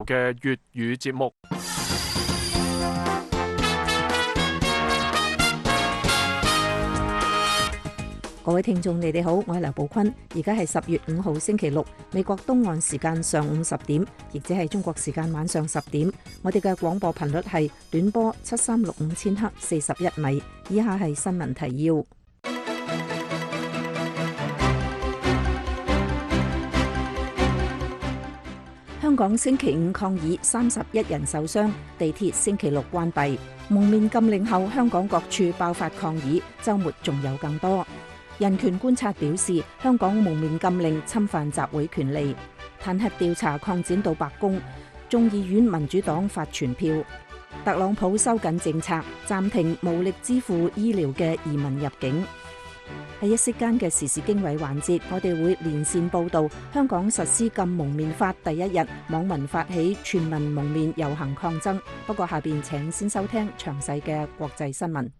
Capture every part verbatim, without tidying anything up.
嘅粵語節目。 各位聽眾，你哋好，我係劉寶坤。而家係十月五號星期六，美國東岸時間上午十點，亦即係中國時間晚上十點。我哋嘅廣播頻率係短波七三六五千赫，四十一米。以下係新聞提要。香港星期五抗議，三十一人受傷，地鐵星期六關閉。蒙面禁令後，香港各處爆發抗議，週末仲有更多。人權觀察表示，香港蒙面禁令侵犯集會權利。彈劾調查擴展到白宮，眾議院民主黨發傳票。特朗普收緊政策，暫停無力支付醫療嘅移民入境。喺一息間嘅時事經緯環節，我哋會連線報導香港實施禁蒙面法第一日，網民發起全民蒙面遊行抗爭。不過下邊請先收聽詳細嘅國際新聞。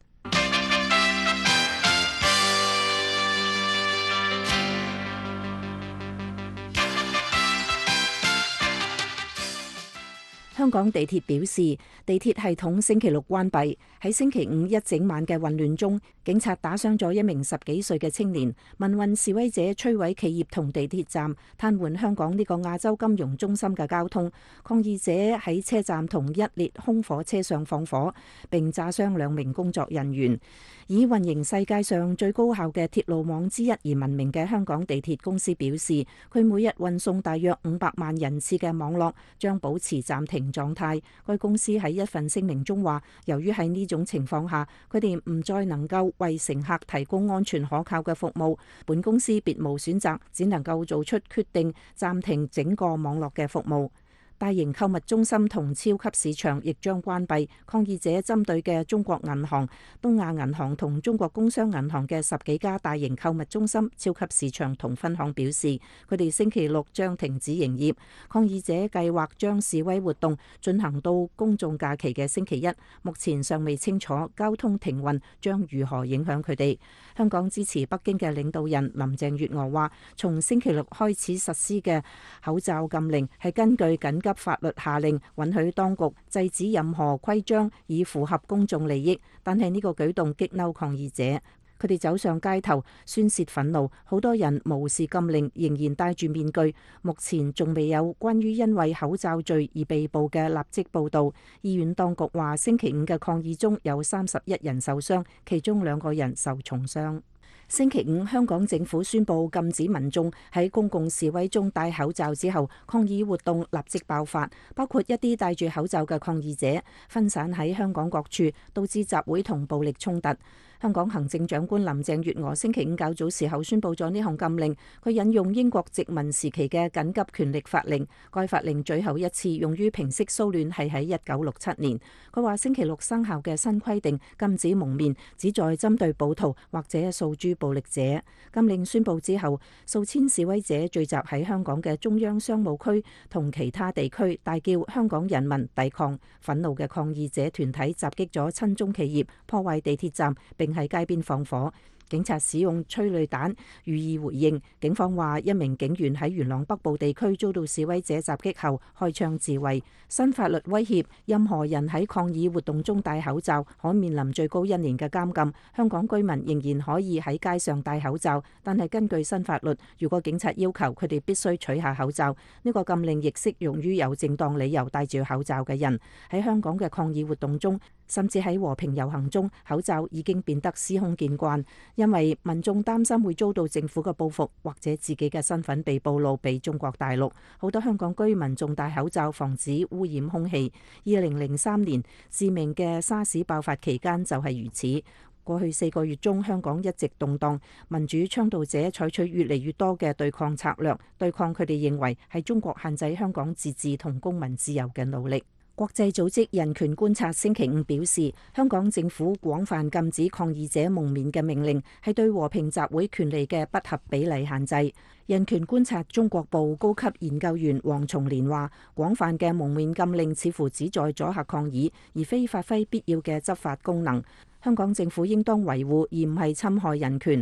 香港地鐵表示，地鐵系統星期六關閉。喺星期五一整晚嘅混亂中，警察打傷咗一名十幾歲嘅青年。民運示威者摧毀企業同地鐵站，癱瘓香港呢個亞洲金融中心嘅交通。抗議者喺車站同一列空火車上放火，並炸傷兩名工作人員。以運營世界上最高效嘅鐵路網之一而聞名嘅香港地鐵公司表示，佢每日運送大約五百萬人次嘅網絡將保持暫停狀態。該公司喺一份聲明中話，由於喺呢種情況下，佢哋唔再能夠為乘客提供安全可靠嘅服務，本公司別無選擇，只能夠做出決定，暫停整個網絡嘅服務。大型購物中心同超級市場亦將關閉。抗議者針對嘅中國銀行、東亞銀行同中國工商銀行嘅十幾家大型購物中心、超級市場同分行表示，佢哋星期六將停止營業。抗議者計劃將示威活動進行到公眾假期嘅星期一，目前尚未清楚交通停運將如何影響佢哋。香港支持北京嘅領導人林鄭月娥話，從星期六開始實施嘅口罩禁令係根據緊急法律下令，允許當局制止任何規章以符合公眾利益，但係呢個舉動激嬲抗議者，佢哋走上街頭宣洩憤怒，好多人無視禁令，仍然戴住面具。目前仲未有關於因為口罩罪而被捕嘅立即報道。醫院當局話，星期五嘅抗議中有三十一人受傷，其中兩個人受重傷。星期五，香港政府宣布禁止民眾喺公共示威中戴口罩之後，抗議活動立即爆發，包括一啲戴住口罩嘅抗議者分散喺香港各處，導致集會同暴力衝突。香港行政長官林鄭月娥星期五較早時候宣布咗呢項禁令，佢引用英國殖民時期嘅緊急權力法令，該法令最後一次用於平息騷亂係喺一九六七年。佢話星期六生效嘅新規定禁止蒙面，旨在針對暴徒或者訴諸暴力者。禁令宣布之後，數千示威者聚集喺香港嘅中央商務區同其他地區，大叫香港人民抵抗。憤怒嘅抗議者團體襲擊咗親中企業，破壞地鐵站，並喺街邊放火。警察使用催淚彈予以回應。警方話一名警員喺元朗北部地區遭到示威者襲擊後開槍自衛。新法律威脅任何人喺抗議活動中戴口罩，可面臨最高一年嘅監禁。香港居民仍然可以喺街上戴口罩，但係根據新法律，如果警察要求佢哋必須取下口罩，呢個禁令亦適用於有正當理由戴住口罩嘅人。喺香港嘅抗議活動中，甚至喺和平遊行中，口罩已經變得司空見慣。因為民眾擔心會遭到政府嘅報復，或者自己嘅身份被暴露俾中國大陸。好多香港居民仲戴口罩防止污染空氣。二零零三年致命嘅沙士爆發期間就係如此。過去四個月中，香港一直動盪，民主倡導者採取越嚟越多嘅對抗策略，對抗佢哋認為係中國限制香港自治同公民自由嘅努力。國際組織人權觀察星期五表示，香港政府廣泛禁止抗議者蒙面嘅命令係對和平集會權利嘅不合比例限制。人權觀察中國部高級研究員黃松蓮話，廣泛嘅蒙面禁令似乎旨在阻嚇抗議，而非發揮必要嘅執法功能。香港政府應當維護而唔係侵害人權。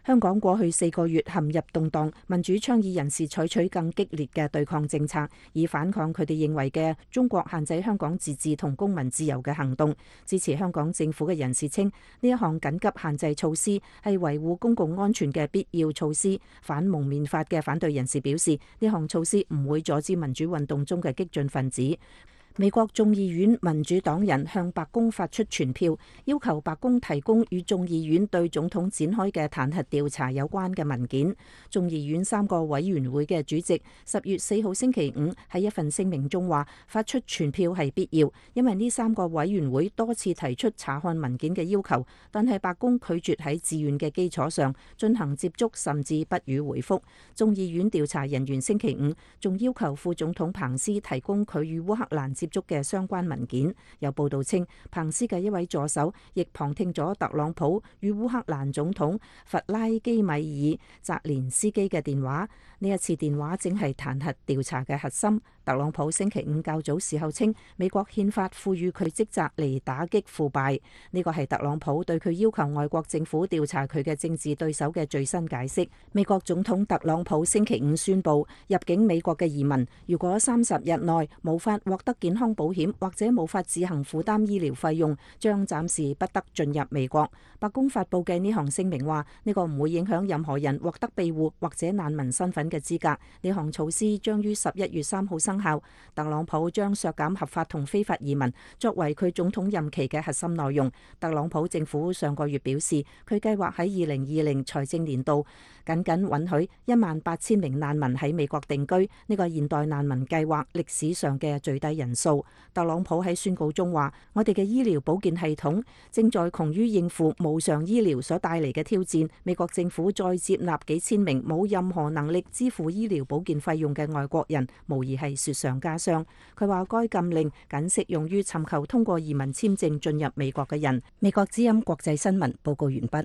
香港過去四個月陷入動盪，民主倡議人士採取更激烈嘅對抗政策，以反抗佢哋認為嘅中國限制香港自治同公民自由嘅行動。支持香港政府嘅人士稱，呢一項緊急限制措施係維護公共安全嘅必要措施。反蒙面法嘅反對人士表示，呢項措施唔會阻止民主運動中嘅激進分子。美國眾議院民主黨人向白宮發出傳票，要求白宮提供與眾議院對總統展開嘅彈劾調查有關嘅文件。眾議院三個委員會嘅主席十月四號星期五喺一份聲明中話，發出傳票係必要，因為呢三個委員會多次提出查看文件嘅要求，但係白宮拒絕喺自願嘅基礎上進行接觸，甚至不予回覆。眾議院調查人員星期五仲要求副總統彭斯提供佢與烏克蘭接觸嘅相關文件。有報道稱，彭斯嘅一位助手亦旁聽咗特朗普與烏克蘭總統弗拉基米爾澤連斯基嘅電話。呢一次電話正係彈劾調查嘅核心。特朗普星期五較早時候稱，美國憲法賦予佢職責嚟打擊腐敗。呢個係特朗普對佢要求外國政府調查佢嘅政治對手嘅最新解釋。美國總統特朗普星期五宣布，入境美國嘅移民如果三十日內無法獲得健康保險或者無法自行負擔醫療費用，將暫時不得進入美國。白宮發布嘅呢項聲明話，呢個唔會影響任何人獲得庇護或者難民身份嘅資格。呢項措施將於十一月三號生效。特朗普將削減合法同非法移民作為佢總統任期嘅核心內容。特朗普政府上個月表示，佢計劃喺二零二零財政年度僅僅允許一萬八千名難民喺美國定居，呢個現代難民計劃歷史上嘅最低人數。特朗普喺宣告中話，我哋嘅醫療保健系統正在窮於應付無償醫療所帶嚟嘅挑戰。美國政府再接納幾千名冇任何能力支付醫療保健費用嘅外國人，無疑係雪上加霜。佢話該禁令僅適用於尋求通過移民簽證進入美國嘅人。美國之音國際新聞報告完畢。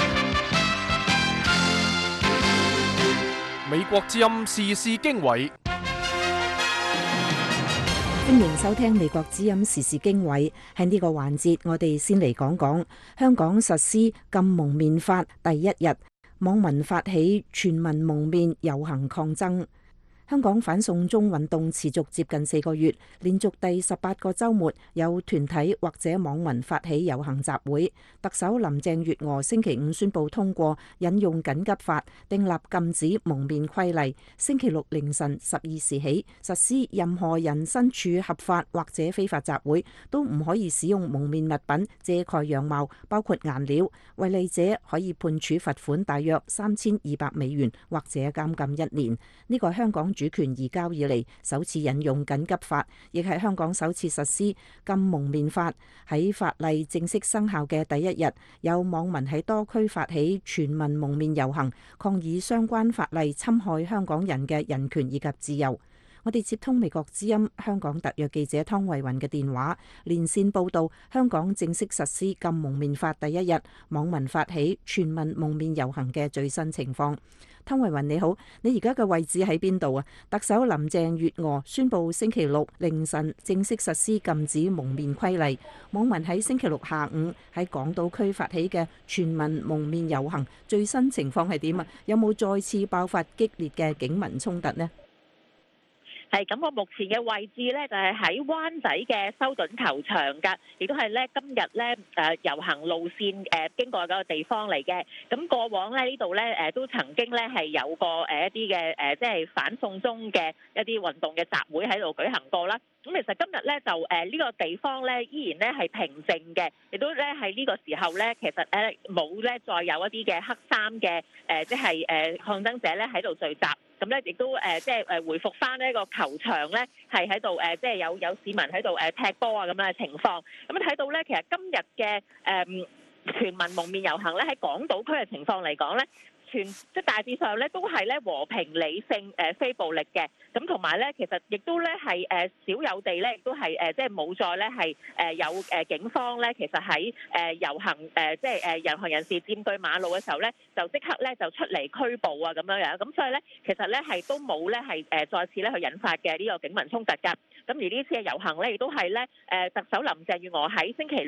美國之音時事經緯， 歡迎收聽美國之音時事經緯。喺呢個環節，我哋先嚟講講香港實施禁蒙面法第一日，網民發起全民蒙面遊行抗爭。香港反送中運動持續接近四個月，連續第十八個週末有團體或者網民發起遊行集會。特首林鄭月娥星期五宣布通過引用緊急法，訂立禁止蒙面規例。星期六凌晨十二時起實施，任何人身處合法或者非法集會都唔可以使用蒙面物品遮蓋樣貌，包括顏料。違例者可以判處罰款大約三千二百美元或者監禁一年。呢個香港主權移交以嚟首次引用緊急法，亦係香港首次實施禁蒙面法。喺法例正式生效嘅第一日，有網民喺多區發起全民蒙面遊行，抗議相關法例侵害香港人嘅人權以及自由。我哋接通美國之音香港特約記者湯慧雲嘅電話，連線報道香港正式實施禁蒙面法第一日，網民發起全民蒙面遊行嘅最新情況。湯慧雲你好，你而家嘅位置喺邊度啊？特首林鄭月娥宣布星期六凌晨正式實施禁止蒙面規例，網民喺星期六下午喺港島區發起嘅全民蒙面遊行，最新情況係點啊？有冇再次爆發激烈嘅警民衝突呢？ 係咁，我目前嘅位置咧就係喺灣仔嘅修頓球場㗎，亦都係咧今日咧誒遊行路線誒經過嗰個地方嚟嘅。咁過往咧呢度咧誒都曾經咧係有過誒一啲嘅誒即係反送中嘅一啲運動嘅集會喺度舉行過啦。咁其實今日咧就誒呢個地方咧依然咧係平靜嘅，亦都咧喺呢個時候咧其實誒冇咧再有一啲嘅黑衫嘅誒即係誒抗爭者咧喺度聚集。咁咧亦都誒即係誒回復翻呢個球場咧，係喺度誒即係有有市民喺度誒踢波啊咁樣嘅情況。咁睇到咧，其實今日嘅誒全民蒙面遊行咧，喺港島區嘅情況嚟講咧，全即係大致上咧都係咧和平理性誒非暴力嘅。咁同埋咧，其實亦都咧係誒少有地咧，亦都係誒即係冇再咧係誒有誒警方咧，其實喺誒遊行誒即係誒遊行人士佔據馬路嘅時候咧，就即刻咧就出嚟拘捕啊咁樣樣。咁所以咧，其實咧係都冇咧係誒再次咧去引發嘅呢個警民衝突㗎。咁而呢次嘅遊行咧，亦都係咧誒特首林鄭月娥喺星期六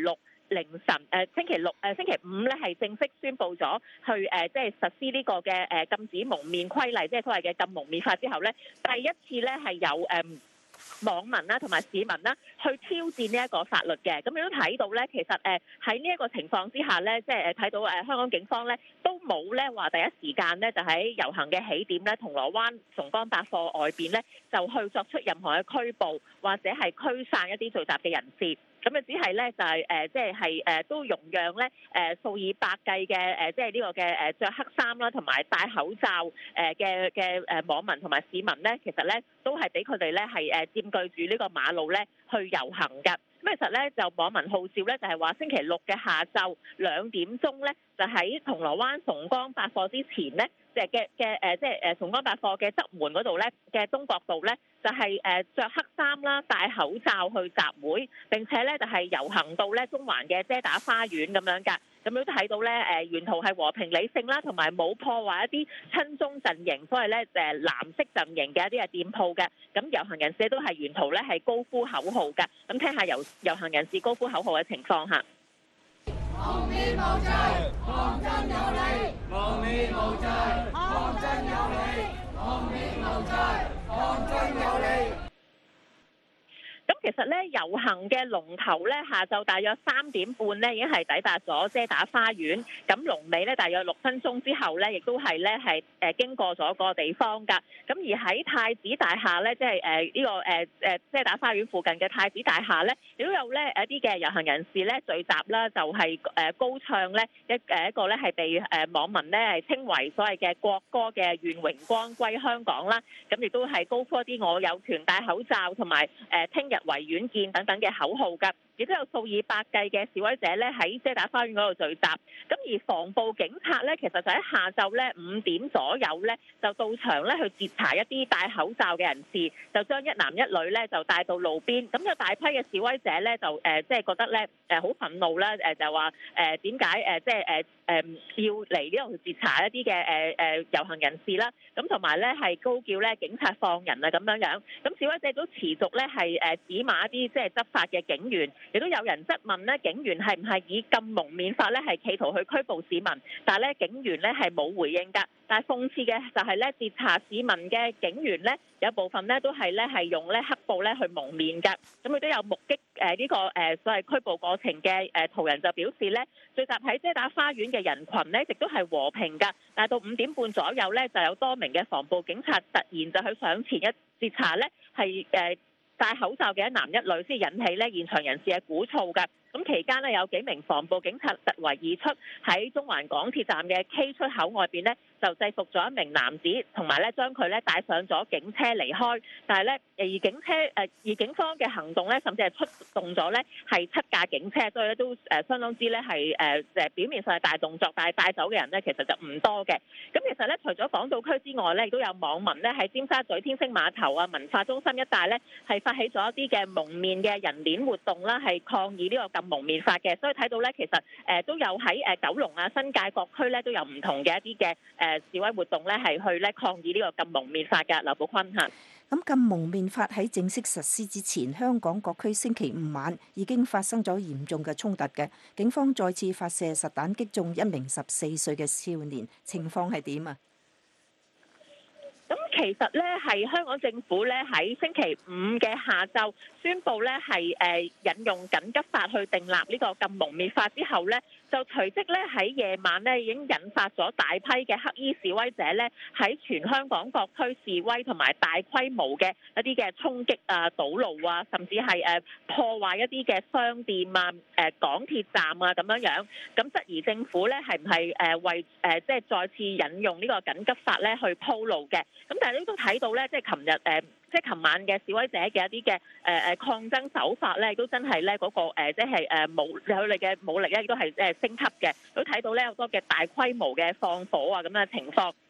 凌晨誒星期六誒星期五咧係正式宣布咗去誒即係實施呢個嘅誒禁止蒙面規例，即係所謂嘅禁蒙面法之後咧，第一次咧係有誒網民啦同埋市民啦去挑戰呢一個法律嘅。咁你都睇到咧，其實誒喺呢一個情況之下咧，即係誒睇到誒香港警方咧都冇咧話第一時間咧就喺遊行嘅起點咧銅鑼灣崇光百貨外邊咧就去作出任何嘅拘捕或者係驅散一啲聚集嘅人士。咁啊，只係咧就係誒，即係係誒都容讓咧誒數以百計嘅誒，即係呢個嘅誒著黑衫啦，同埋戴口罩誒嘅嘅誒網民同埋市民咧，其實咧都係俾佢哋咧係誒佔據住呢個馬路咧去遊行㗎。咁其實咧就網民號召咧，就係話星期六嘅下晝兩點鐘咧，就喺銅鑼灣崇光百貨之前咧，即係嘅嘅誒，即係誒崇光百貨嘅側門嗰度咧嘅東角道咧，就係誒著黑衫啦，戴口罩去集會，並且咧就係遊行到咧中環嘅遮打花園咁樣㗎。咁都睇到咧誒沿途係和平理性啦，同埋冇破壞一啲親中陣營，所謂咧誒藍色陣營嘅一啲嘅店鋪嘅。咁遊行人士都係沿途咧係高呼口號㗎。咁聽下遊遊行人士高呼口號嘅情況嚇。 蒙面無罪，抗爭有理；蒙面無罪，抗爭有理；蒙面無罪，抗爭有理。 咁其實咧遊行嘅龍頭咧，下晝大約三點半咧已經係抵達咗遮打花園。咁龍尾咧大約六分鐘之後咧，亦都係咧係誒經過咗個地方㗎。咁而喺太子大廈咧，即係誒呢個誒誒遮打花園附近嘅太子大廈咧，亦都有咧一啲嘅遊行人士咧聚集啦，就係誒高唱咧一誒一個咧係被誒網民咧係稱為所謂嘅國歌嘅願榮光歸香港啦。咁亦都係高呼一啲我有權戴口罩同埋誒聽日維園見等等嘅口號㗎，亦都有數以百計嘅示威者咧喺遮打花園嗰度聚集。咁而防暴警察咧，其實就喺下晝咧五點左右咧，就到場咧去截查一啲戴口罩嘅人士，就將一男一女咧就帶到路邊。咁有大批嘅示威者咧就誒即係覺得咧誒好憤怒啦，誒就話誒點解誒即係誒誒要嚟呢度去截查一啲嘅誒誒遊行人士啦。咁同埋咧係高叫咧警察放人啊咁樣樣。咁示威者都持續咧係誒指罵一啲即係執法嘅警員，亦都有人質問咧警員係唔係以禁蒙面法咧係企圖去拘捕市民，但係咧警員咧係冇回應㗎。但係諷刺嘅就係咧截查市民嘅警員咧，有部分咧都係咧係用咧黑布咧去蒙面㗎。咁佢都有目擊誒呢個誒所謂拘捕過程嘅誒途人就表示咧，聚集喺遮打花園嘅人群咧，亦都係和平㗎。但係到五點半左右咧，就有多名嘅防暴警察突然就去上前一截查咧，係誒戴口罩嘅一男一女，先引起咧現場人士嘅鼓噪㗎。咁期間呢，有幾名防暴警察突圍而出，喺中環港鐵站嘅 K 出口外邊呢，就制服咗一名男子，同埋咧將佢咧帶上咗警車離開。但係咧，而警車誒而警方嘅行動咧，甚至係出動咗咧係七架警車，所以咧都誒相當之咧係誒誒表面上係大動作，但係帶走嘅人咧其實就唔多嘅。咁其實咧，除咗港島區之外咧，亦都有網民咧喺尖沙咀天星碼頭啊、文化中心一帶咧係發起咗一啲嘅蒙面嘅人鏈活動啦，係抗議呢個禁蒙面法嘅。所以睇到咧，其實誒都有喺誒九龍啊、新界各區咧都有唔同嘅一啲嘅誒示威活動咧，係去咧抗議呢個禁蒙面法嘅。劉寶坤嚇。 咁禁蒙面法喺正式實施之前，香港各區星期五晚已經發生咗嚴重嘅衝突嘅，警方再次發射實彈擊中一名十四歲嘅少年，情況係點啊？ 咁其實咧係香港政府咧喺星期五嘅下晝宣布咧係誒引用緊急法去訂立呢個禁蒙面法之後咧，就隨即咧喺夜晚咧已經引發咗大批嘅黑衣示威者咧喺全香港各區示威，同埋大規模嘅一啲嘅衝擊啊、堵路啊，甚至係誒破壞一啲嘅商店啊、誒港鐵站啊咁樣樣。咁質疑政府咧係唔係誒為誒即係再次引用呢個緊急法咧去鋪路嘅？咁但係你都睇到咧，即係琴日誒，即係琴晚嘅示威者嘅一啲嘅誒誒抗爭手法咧，都真係咧嗰個誒，即係誒武佢哋嘅武力咧，亦都係誒升級嘅。都睇到咧好多嘅大規模嘅放火啊咁樣嘅情況。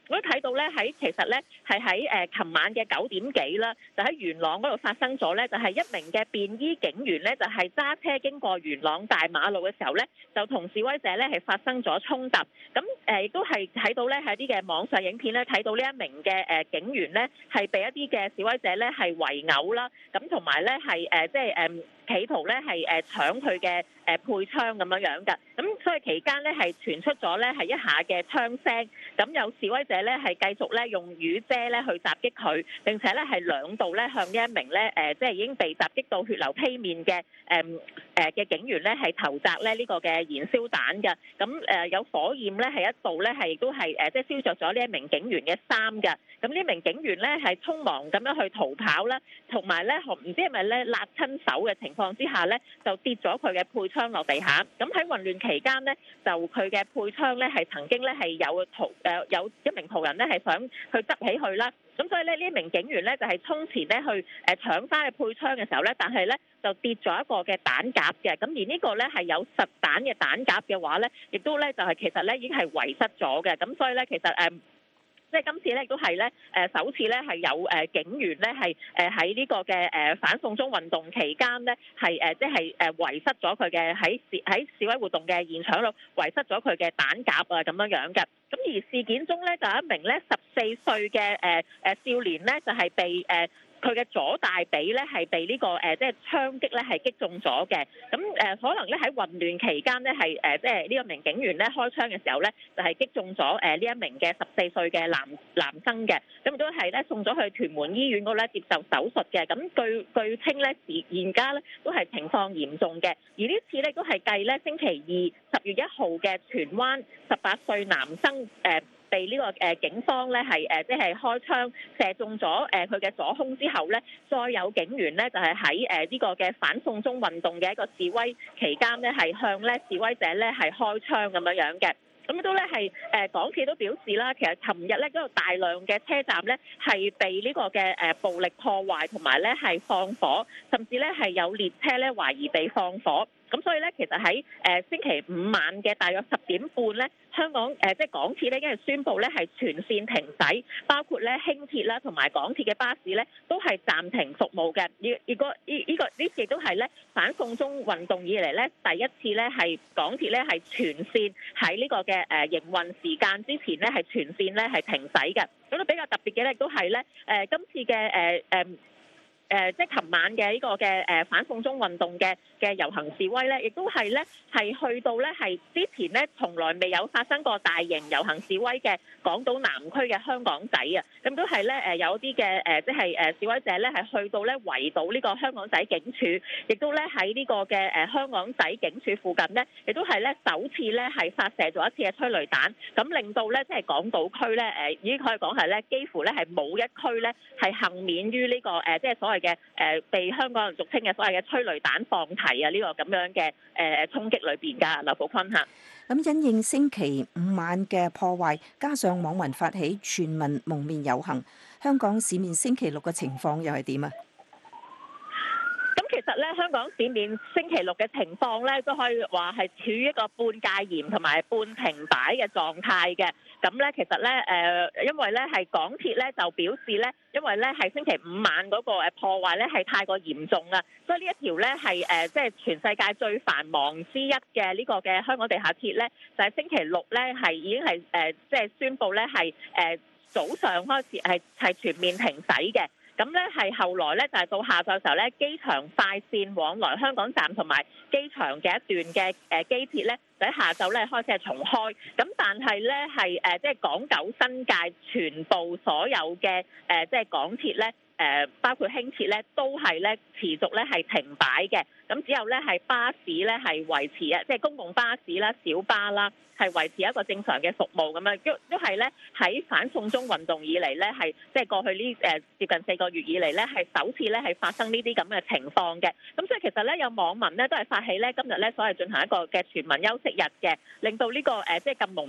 我都睇到咧喺其實咧係喺誒琴晚嘅九點幾啦，就喺元朗嗰度發生咗咧，就係一名嘅便衣警員咧，就係揸車經過元朗大馬路嘅時候咧，就同示威者咧係發生咗衝突。咁誒亦都係睇到咧喺啲嘅網上影片咧，睇到呢一名嘅誒警員咧係被一啲嘅示威者咧係圍毆啦，咁同埋咧係誒即係誒企圖咧係誒搶佢嘅誒配槍咁樣樣嘅。咁所以期間咧係傳出咗咧係一下嘅槍聲，咁有示威者咧係繼續咧用雨遮咧去襲擊佢，並且咧係兩度咧向呢一名咧誒即係已經被襲擊到血流披面嘅誒誒嘅警員咧係投擲咧呢個嘅燃燒彈嘅。咁誒有火焰咧係一度咧係亦都係誒即係燒着咗呢一名警員嘅衫嘅。咁呢名警員咧係匆忙咁樣去逃跑啦，同埋咧唔知係咪咧辣親手嘅情況之下咧，就跌咗佢嘅配槍落地下。咁喺混亂期間咧，就佢嘅配槍咧係曾經咧係有途誒有一名途人咧係想去執起佢啦。咁所以咧呢一名警員咧就係衝前咧去誒搶翻嘅配槍嘅時候咧，但係咧就跌咗一個嘅彈夾嘅。咁而呢個咧係有實彈嘅彈夾嘅話咧，亦都咧就係其實咧已經係遺失咗嘅。咁所以咧其實誒。即係今次咧，亦都係咧，誒首次咧係有誒警員咧係誒喺呢個嘅誒反送中運動期間咧係誒即係誒遺失咗佢嘅喺示喺示威活動嘅現場度遺失咗佢嘅彈夾啊咁樣樣嘅。咁而事件中咧就有一名咧十四歲嘅誒誒少年咧就係被誒。佢嘅左大髀咧係被呢、這個誒即係槍擊咧係擊中咗嘅，咁誒、呃、可能咧喺混亂期間咧係誒即係呢個名警員咧開槍嘅時候咧就係、是、擊中咗誒呢一名嘅十四歲嘅男男生嘅，咁亦都係咧送咗去屯門醫院嗰度咧接受手術嘅，咁據據稱咧而現家咧都係情況嚴重嘅，而呢次咧都係繼咧星期二十月一號嘅荃灣十八歲男生誒。呃被呢個誒警方咧係誒即係開槍射中咗誒佢嘅左胸之後咧，再有警員咧就係喺誒呢個嘅反送中運動嘅一個示威期間咧係向咧示威者咧係開槍咁樣樣嘅。咁都咧係誒港鐵都表示啦，其實琴日咧嗰度大量嘅車站咧係被呢個嘅誒暴力破壞，同埋咧係放火，甚至咧係有列車咧懷疑被放火。咁所以咧，其實喺誒星期五晚嘅大約十點半咧，香港誒即係港鐵咧已經係宣布咧係全線停駛，包括咧輕鐵啦同埋港鐵嘅巴士咧都係暫停服務嘅。而如果呢呢個呢次亦都係咧反送中運動以嚟咧第一次咧係港鐵咧係全線喺呢個嘅誒營運時間之前咧係全線咧係停駛嘅。咁都比較特別嘅咧，都係咧誒今次嘅誒誒。誒即係琴晚嘅呢個嘅誒反送中運動嘅嘅遊行示威咧，亦都係咧係去到咧係之前咧從來未有發生過大型遊行示威嘅港島南區嘅香港仔啊，咁都係咧誒有啲嘅誒即係誒示威者咧係去到咧圍堵呢個香港仔警署，亦都咧喺呢個嘅誒香港仔警署附近咧，亦都係咧首次咧係發射咗一次嘅催淚彈，咁令到咧即係港島區咧誒已經可以講係咧幾乎咧係冇一區咧係幸免於呢個誒即係所謂嘅誒被香港人俗稱嘅所謂嘅催淚彈放題啊，呢個咁樣嘅誒衝擊裏邊㗎，劉寶坤嚇。 咁因應星期五晚嘅破壞，加上網民發起全民蒙面遊行，香港市面星期六嘅情況又係點啊？ 咁其實咧，香港市面星期六嘅情況咧，都可以話係處於一個半戒嚴同埋半停擺嘅狀態嘅。咁咧，其實咧，誒，因為咧係港鐵咧就表示咧，因為咧係星期五晚嗰個誒破壞咧係太過嚴重啦，所以呢一條咧係誒即係全世界最繁忙之一嘅呢個嘅香港地下鐵咧，就係星期六咧係已經係誒即係宣布咧係誒早上開始係係全面停駛嘅。咁咧係後來咧就係到下晝嘅時候咧，機場快線往來香港站同埋機場嘅一段嘅誒機鐵咧，就喺下晝咧開始係重開。咁但係咧係誒即係港九新界全部所有嘅誒即係港鐵咧誒包括輕鐵咧都係咧持續咧係停擺嘅。咁只有咧係巴士咧係維持啊，即係公共巴士啦、小巴啦，係維持一個正常嘅服務咁樣，都都係咧喺反送中運動以嚟咧，係即係過去呢誒接近四個月以嚟咧，係首次咧係發生呢啲咁嘅情況嘅。咁所以其實咧有網民咧都係發起咧今日咧所謂進行一個嘅全民休息日嘅，令到呢個誒即係咁蒙面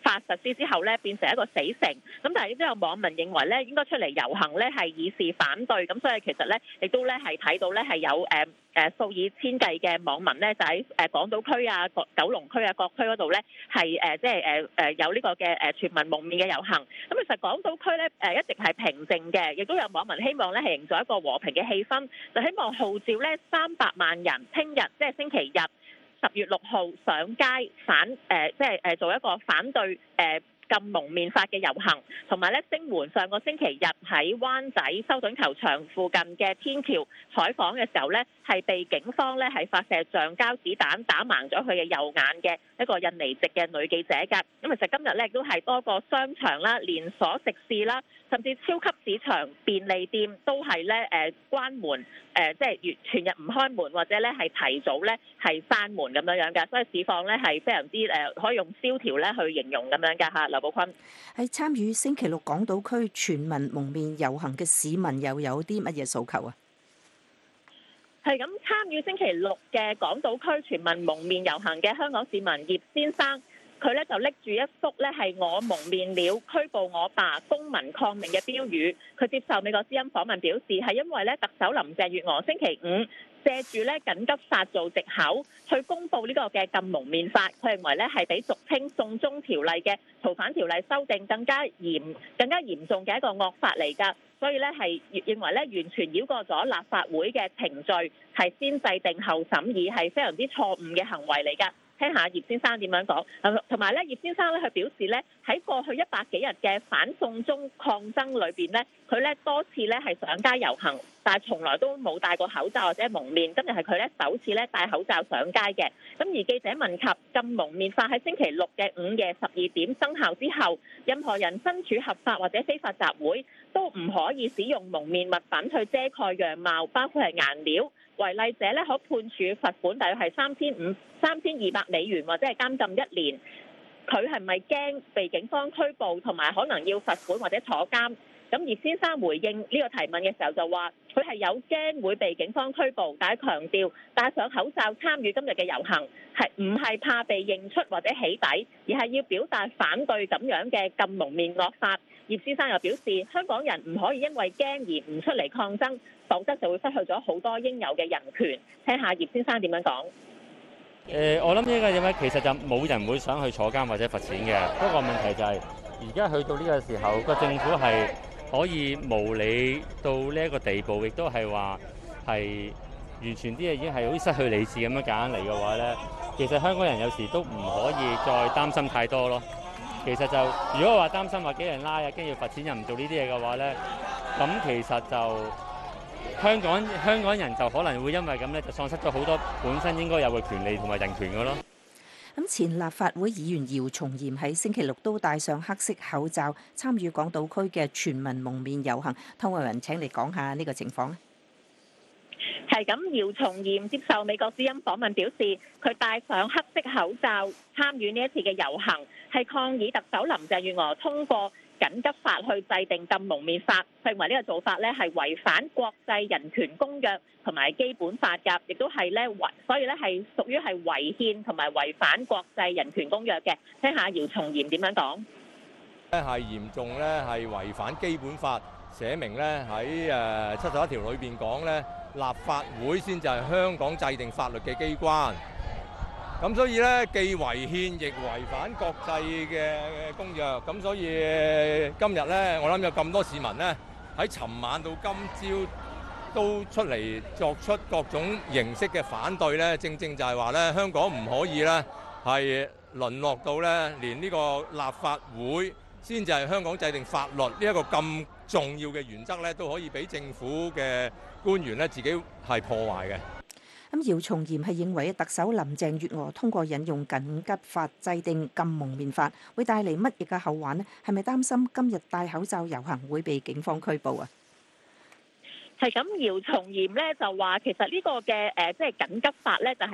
法實施之後咧變成一個死城。咁但係亦都有網民認為咧應該出嚟遊行咧係以示反對。咁所以其實咧亦都咧係睇到咧係有誒誒數以千計嘅網民咧就喺誒港島區啊、九龍區啊各區嗰度咧係誒即係誒誒有呢個嘅誒全民蒙面嘅遊行。咁其實港島區咧誒一直係平靜嘅，亦都有網民希望咧係營造一個和平嘅氣氛，就希望號召咧三百萬人聽日即係星期日十月六號上街反誒即係誒做一個反對誒禁蒙面法嘅遊行，同埋咧聲援上個星期日喺灣仔修頓球場附近嘅天橋採訪嘅時候咧，係被警方咧係發射橡膠子彈打盲咗佢嘅右眼嘅一個印尼籍嘅女記者㗎。咁其實今日咧亦都係多個商場啦、連鎖食肆啦，甚至超級市場、便利店都係咧誒關門誒，即係全日唔開門，或者咧係提早咧係閂門咁樣樣㗎。所以市況咧係非常之誒，可以用蕭條咧去形容咁樣㗎嚇。劉寶坤喺參與星期六港島區全民蒙面遊行嘅市民又有啲乜嘢訴求啊？ 係咁，參與星期六嘅港島區全民蒙面遊行嘅香港市民葉先生，佢咧就拎住一幅咧係我蒙面了，拘捕我吧，公民抗命嘅標語。佢接受美國之音訪問表示，係因為咧特首林鄭月娥星期五借住咧緊急法做藉口，去公布呢個嘅禁蒙面法。佢認為咧係比俗稱送中條例嘅逃犯條例修訂更加嚴、更加嚴重嘅一個惡法嚟㗎。所以咧係認為咧完全繞過咗立法會嘅程序，係先制定後審議，係非常之錯誤嘅行為嚟㗎。聽下葉先生點樣講，同埋咧葉先生咧佢表示咧喺過去一百幾日嘅反送中抗爭裏邊咧，佢咧多次咧係上街遊行，但係從來都冇戴過口罩或者蒙面。今日係佢咧首次咧戴口罩上街嘅。咁而記者問及禁蒙面法喺星期六嘅午夜十二點生效之後，任何人身處合法或者非法集會都唔可以使用蒙面物品去遮蓋樣貌，包括係顏料。違例者咧可判處罰款，大約係三千五三千二百美元或者係監禁一年。佢係咪驚被警方拘捕，同埋可能要罰款或者坐監？咁葉先生回應呢個提問嘅時候就話，佢係有驚會被警方拘捕，但係強調戴上口罩參與今日嘅遊行係唔係怕被認出或者起底，而係要表達反對咁樣嘅禁蒙面惡法。葉先生又表示，香港人唔可以因為驚而唔出嚟抗爭，否則就會失去咗好多應有嘅人權。聽下葉先生點樣講。 誒，我諗呢個嘢咧，其實就冇人會想去坐監或者罰錢嘅。不過問題就係，而家去到呢個時候，個政府係可以無理到呢一個地步，亦都係話係完全啲嘢已經係好似失去理智咁樣揀嚟嘅話咧，其實香港人有時都唔可以再擔心太多咯。其實就如果話擔心話幾人拉啊，跟住要罰錢又唔做呢啲嘢嘅話咧，咁其實就香港香港人就可能會因為咁咧，就喪失咗好多本身應該有嘅權利同埋人權嘅咯。 咁前立法會議員姚松炎喺星期六都戴上黑色口罩參與港島區嘅全民蒙面遊行，湯慧雲請你講下呢個情況。 係咁，姚松炎接受美國之音訪問表示，佢戴上黑色口罩參與呢一次嘅遊行，係抗議特首林鄭月娥通過緊急法去制定禁蒙面法。佢認為呢個做法咧係違反國際人權公約同埋基本法㗎，亦都係咧違，所以咧係屬於係違憲同埋違反國際人權公約嘅。聽下姚松炎點樣講。 咧係嚴重咧係違反基本法，寫明咧喺誒七十一條裏邊講咧，立法會先至係香港制定法律嘅機關。咁所以咧，既違憲亦違反國際嘅公約。咁所以今日咧，我諗有咁多市民咧，喺尋晚到今朝都出嚟作出各種形式嘅反對咧，正正就係話咧，香港唔可以咧係淪落到咧，連呢個立法會先至係香港制定法律呢一個咁重要嘅原則咧，都可以俾政府嘅官員咧自己係破壞嘅。 咁姚松炎係認為特首林鄭月娥通過引用緊急法制定禁蒙面法，會帶嚟乜嘢嘅後患呢？係咪擔心今日戴口罩遊行會被警方拘捕啊？係咁，姚松炎咧就話其實呢個嘅誒即係緊急法咧，就喺一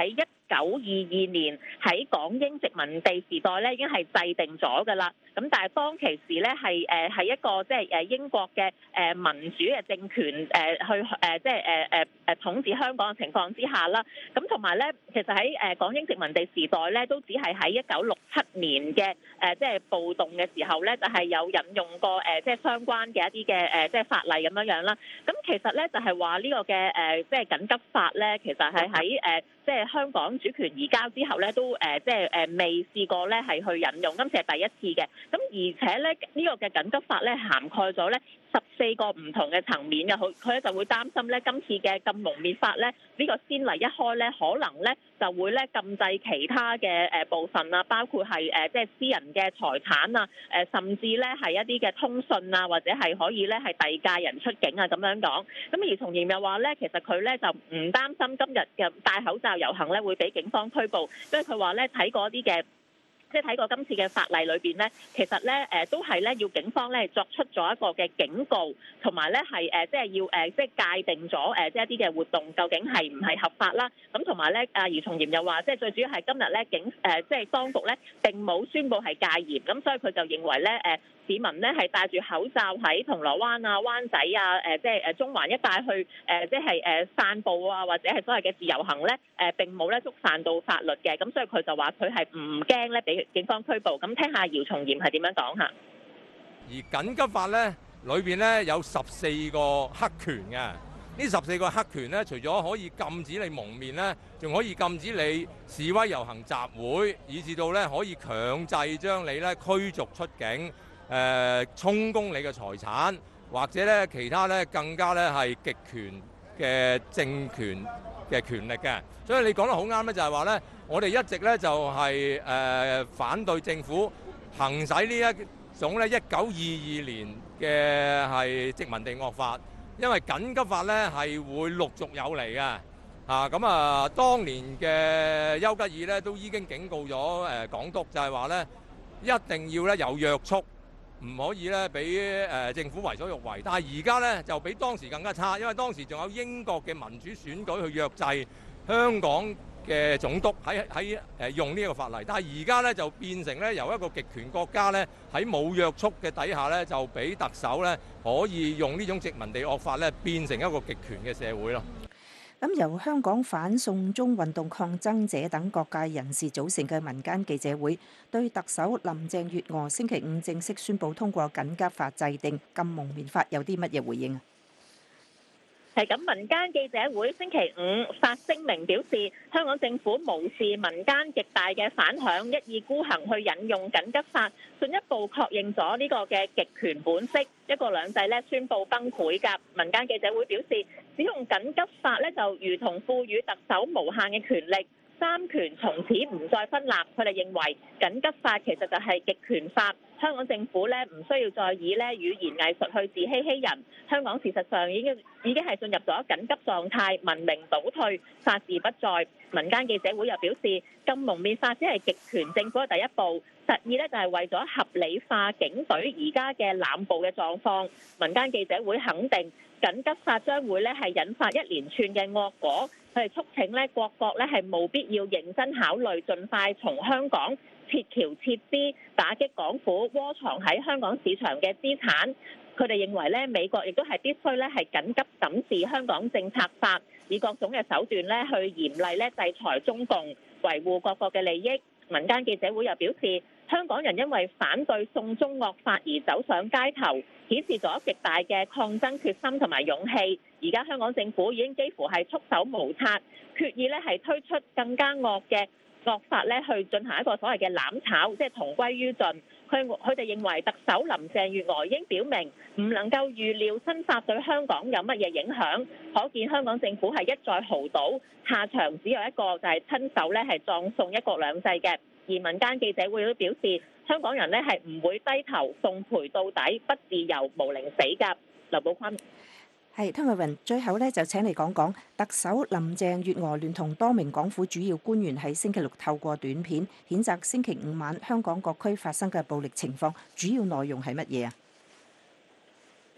九二二年喺港英殖民地時代咧已經係制定咗㗎啦。咁但係當其時咧係誒係一個即係誒英國嘅誒民主嘅政權誒去誒即係誒誒誒統治香港嘅情況之下啦。咁同埋咧，其實喺誒港英殖民地時代咧，都只係喺一九六七年嘅誒即係暴動嘅時候咧，就係有引用過誒即係相關嘅一啲嘅誒即係法例咁樣樣啦。咁其實咧就係話呢個嘅誒即係緊急法咧，其實係喺誒即係香港主權移交之後咧，都誒即係誒未試過咧係去引用，今次係第一次嘅。咁而且咧呢個嘅緊急法咧涵蓋咗咧十四個唔同嘅層面嘅，佢佢咧就會擔心咧今次嘅禁蒙面法咧呢個先例一開咧，可能咧就會咧禁制其他嘅誒部分啊，包括係誒即係私人嘅財產啊，誒甚至咧係一啲嘅通訊啊，或者係可以咧係遞解人出境啊咁樣講。咁而從嚴又話咧，其實佢咧就唔擔心今日嘅戴口罩遊行咧會俾警方拘捕，所以佢話咧睇過啲嘅。即係睇過今次嘅法例裏邊咧，其實咧誒都係咧要警方咧作出咗一個嘅警告，同埋咧係誒即係要誒即係界定咗誒即係一啲嘅活動究竟係唔係合法啦。咁同埋咧啊，姚松炎又話，即係最主要係今日咧警誒即係當局咧並冇宣布係戒嚴，咁所以佢就認為咧誒市民咧係戴住口罩喺銅鑼灣啊、灣仔啊、誒即係誒中環一帶去誒即係誒散步啊，或者係所謂嘅自由行咧誒並冇咧觸犯到法律嘅，咁所以佢就話佢係唔驚咧俾警方拘捕。咁聽下姚松炎係點樣講嚇。 而緊急法咧裏邊咧有十四個黑權嘅，呢十四個黑權咧，除咗可以禁止你蒙面咧，仲可以禁止你示威遊行集會，以至到咧可以強制將你咧驅逐出境。誒、呃、充公你嘅財產，或者咧其他咧更加咧係極權嘅政權嘅權力嘅，所以你講得好啱咧，就係話咧，我哋一直咧就係、是、誒、呃、反對政府行使呢一種咧一九二二年嘅係殖民地惡法，因為緊急法咧係會陸續有嚟嘅嚇。咁啊，當年嘅丘吉爾咧都已經警告咗誒港督，就係話咧一定要咧有約束。唔可以咧俾誒政府為所欲為，但係而家咧就比當時更加差，因為當時仲有英國嘅民主選舉去約制香港嘅總督喺喺誒用呢一個法例，但係而家咧就變成咧由一個極權國家咧喺冇約束嘅底下咧就俾特首咧可以用呢種殖民地惡法咧變成一個極權嘅社會咯。 咁由香港反送中運動抗爭者等各界人士組成嘅民間記者會，對特首林鄭月娥星期五正式宣布通過緊急法制定禁蒙面法有啲乜嘢回應啊？ 係咁，民間記者會星期五發聲明表示，香港政府無視民間極大嘅反響，一意孤行去引用緊急法，進一步確認咗呢個嘅極權本色，一國兩制咧宣布崩潰㗎。民間記者會表示，使用緊急法咧就如同賦予特首無限嘅權力，三權從此唔再分立。佢哋認為緊急法其實就係極權法。香港政府咧唔需要再以咧語言藝術去自欺欺人。香港事實上已經已經係進入咗緊急狀態，文明倒退，法治不再。民間記者會又表示，禁蒙面法只係極權政府嘅第一步，實意咧就係為咗合理化警隊而家嘅濫捕嘅狀況。民間記者會肯定緊急法將會咧係引發一連串嘅惡果。佢哋促請咧各國咧係務必要認真考慮，盡快從香港撤僑撤資，打擊港府窩藏喺香港市場嘅資產。佢哋認為咧，美國亦都係必須咧係緊急審視香港政策法，以各種嘅手段咧去嚴厲咧制裁中共，維護各國嘅利益。民間記者會又表示，香港人因為反對送中惡法而走上街頭，顯示咗極大嘅抗爭決心同埋勇氣。而家香港政府已經幾乎係束手無策，決意咧係推出更加惡嘅惡法咧，去進行一個所謂嘅攬炒，即係同歸於盡。佢佢哋認為特首林鄭月娥已經表明唔能夠預料新法對香港有乜嘢影響，可見香港政府係一再豪賭，下場只有一個，就係親手咧係葬送一國兩制嘅。而民間記者會都表示，香港人咧係唔會低頭，奉陪到底，不自由無寧死㗎。劉寶坤。 係，湯慧雲，最後咧就請你講講特首林鄭月娥聯同多名港府主要官員喺星期六透過短片譴責星期五晚香港各區發生嘅暴力情況，主要內容係乜嘢啊？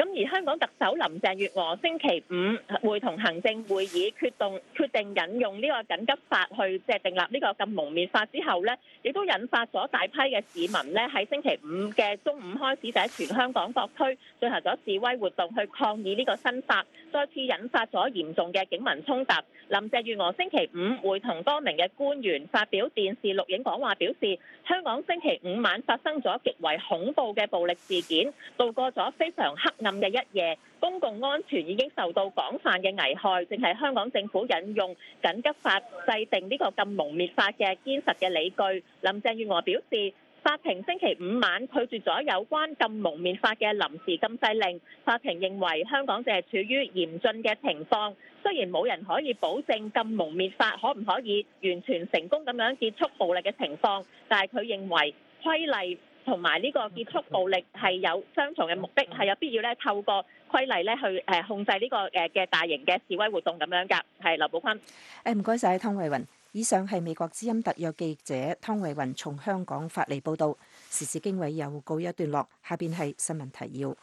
咁而香港特首林鄭月娥星期五會同行政會議決動決定引用呢個緊急法去即係訂立呢個禁蒙面法之後呢，亦都引發咗大批嘅市民呢喺星期五嘅中午開始就喺全香港各區進行咗示威活動去抗議呢個新法，再次引發咗嚴重嘅警民衝突。林鄭月娥星期五會同多名嘅官員發表電視錄影講話，表示香港星期五晚發生咗極為恐怖嘅暴力事件，度過咗非常黑暗嘅一夜，公共安全已經受到廣泛嘅危害，正係香港政府引用緊急法制定呢個禁蒙面法嘅堅實嘅理據。林鄭月娥表示，法庭星期五晚拒絕咗有關禁蒙面法嘅臨時禁制令。法庭認為香港正係處於嚴峻嘅情況，雖然冇人可以保證禁蒙面法可唔可以完全成功咁樣結束暴力嘅情況，但係佢認為規例同埋呢個結束暴力係有雙重嘅目的，係有必要咧透過規例咧去誒控制呢個誒嘅大型嘅示威活動咁樣㗎。係劉寶坤。 誒唔該晒湯慧雲。以上係美國之音特約記者湯慧雲從香港發嚟報導。時事經緯又告一段落，下邊係新聞提要。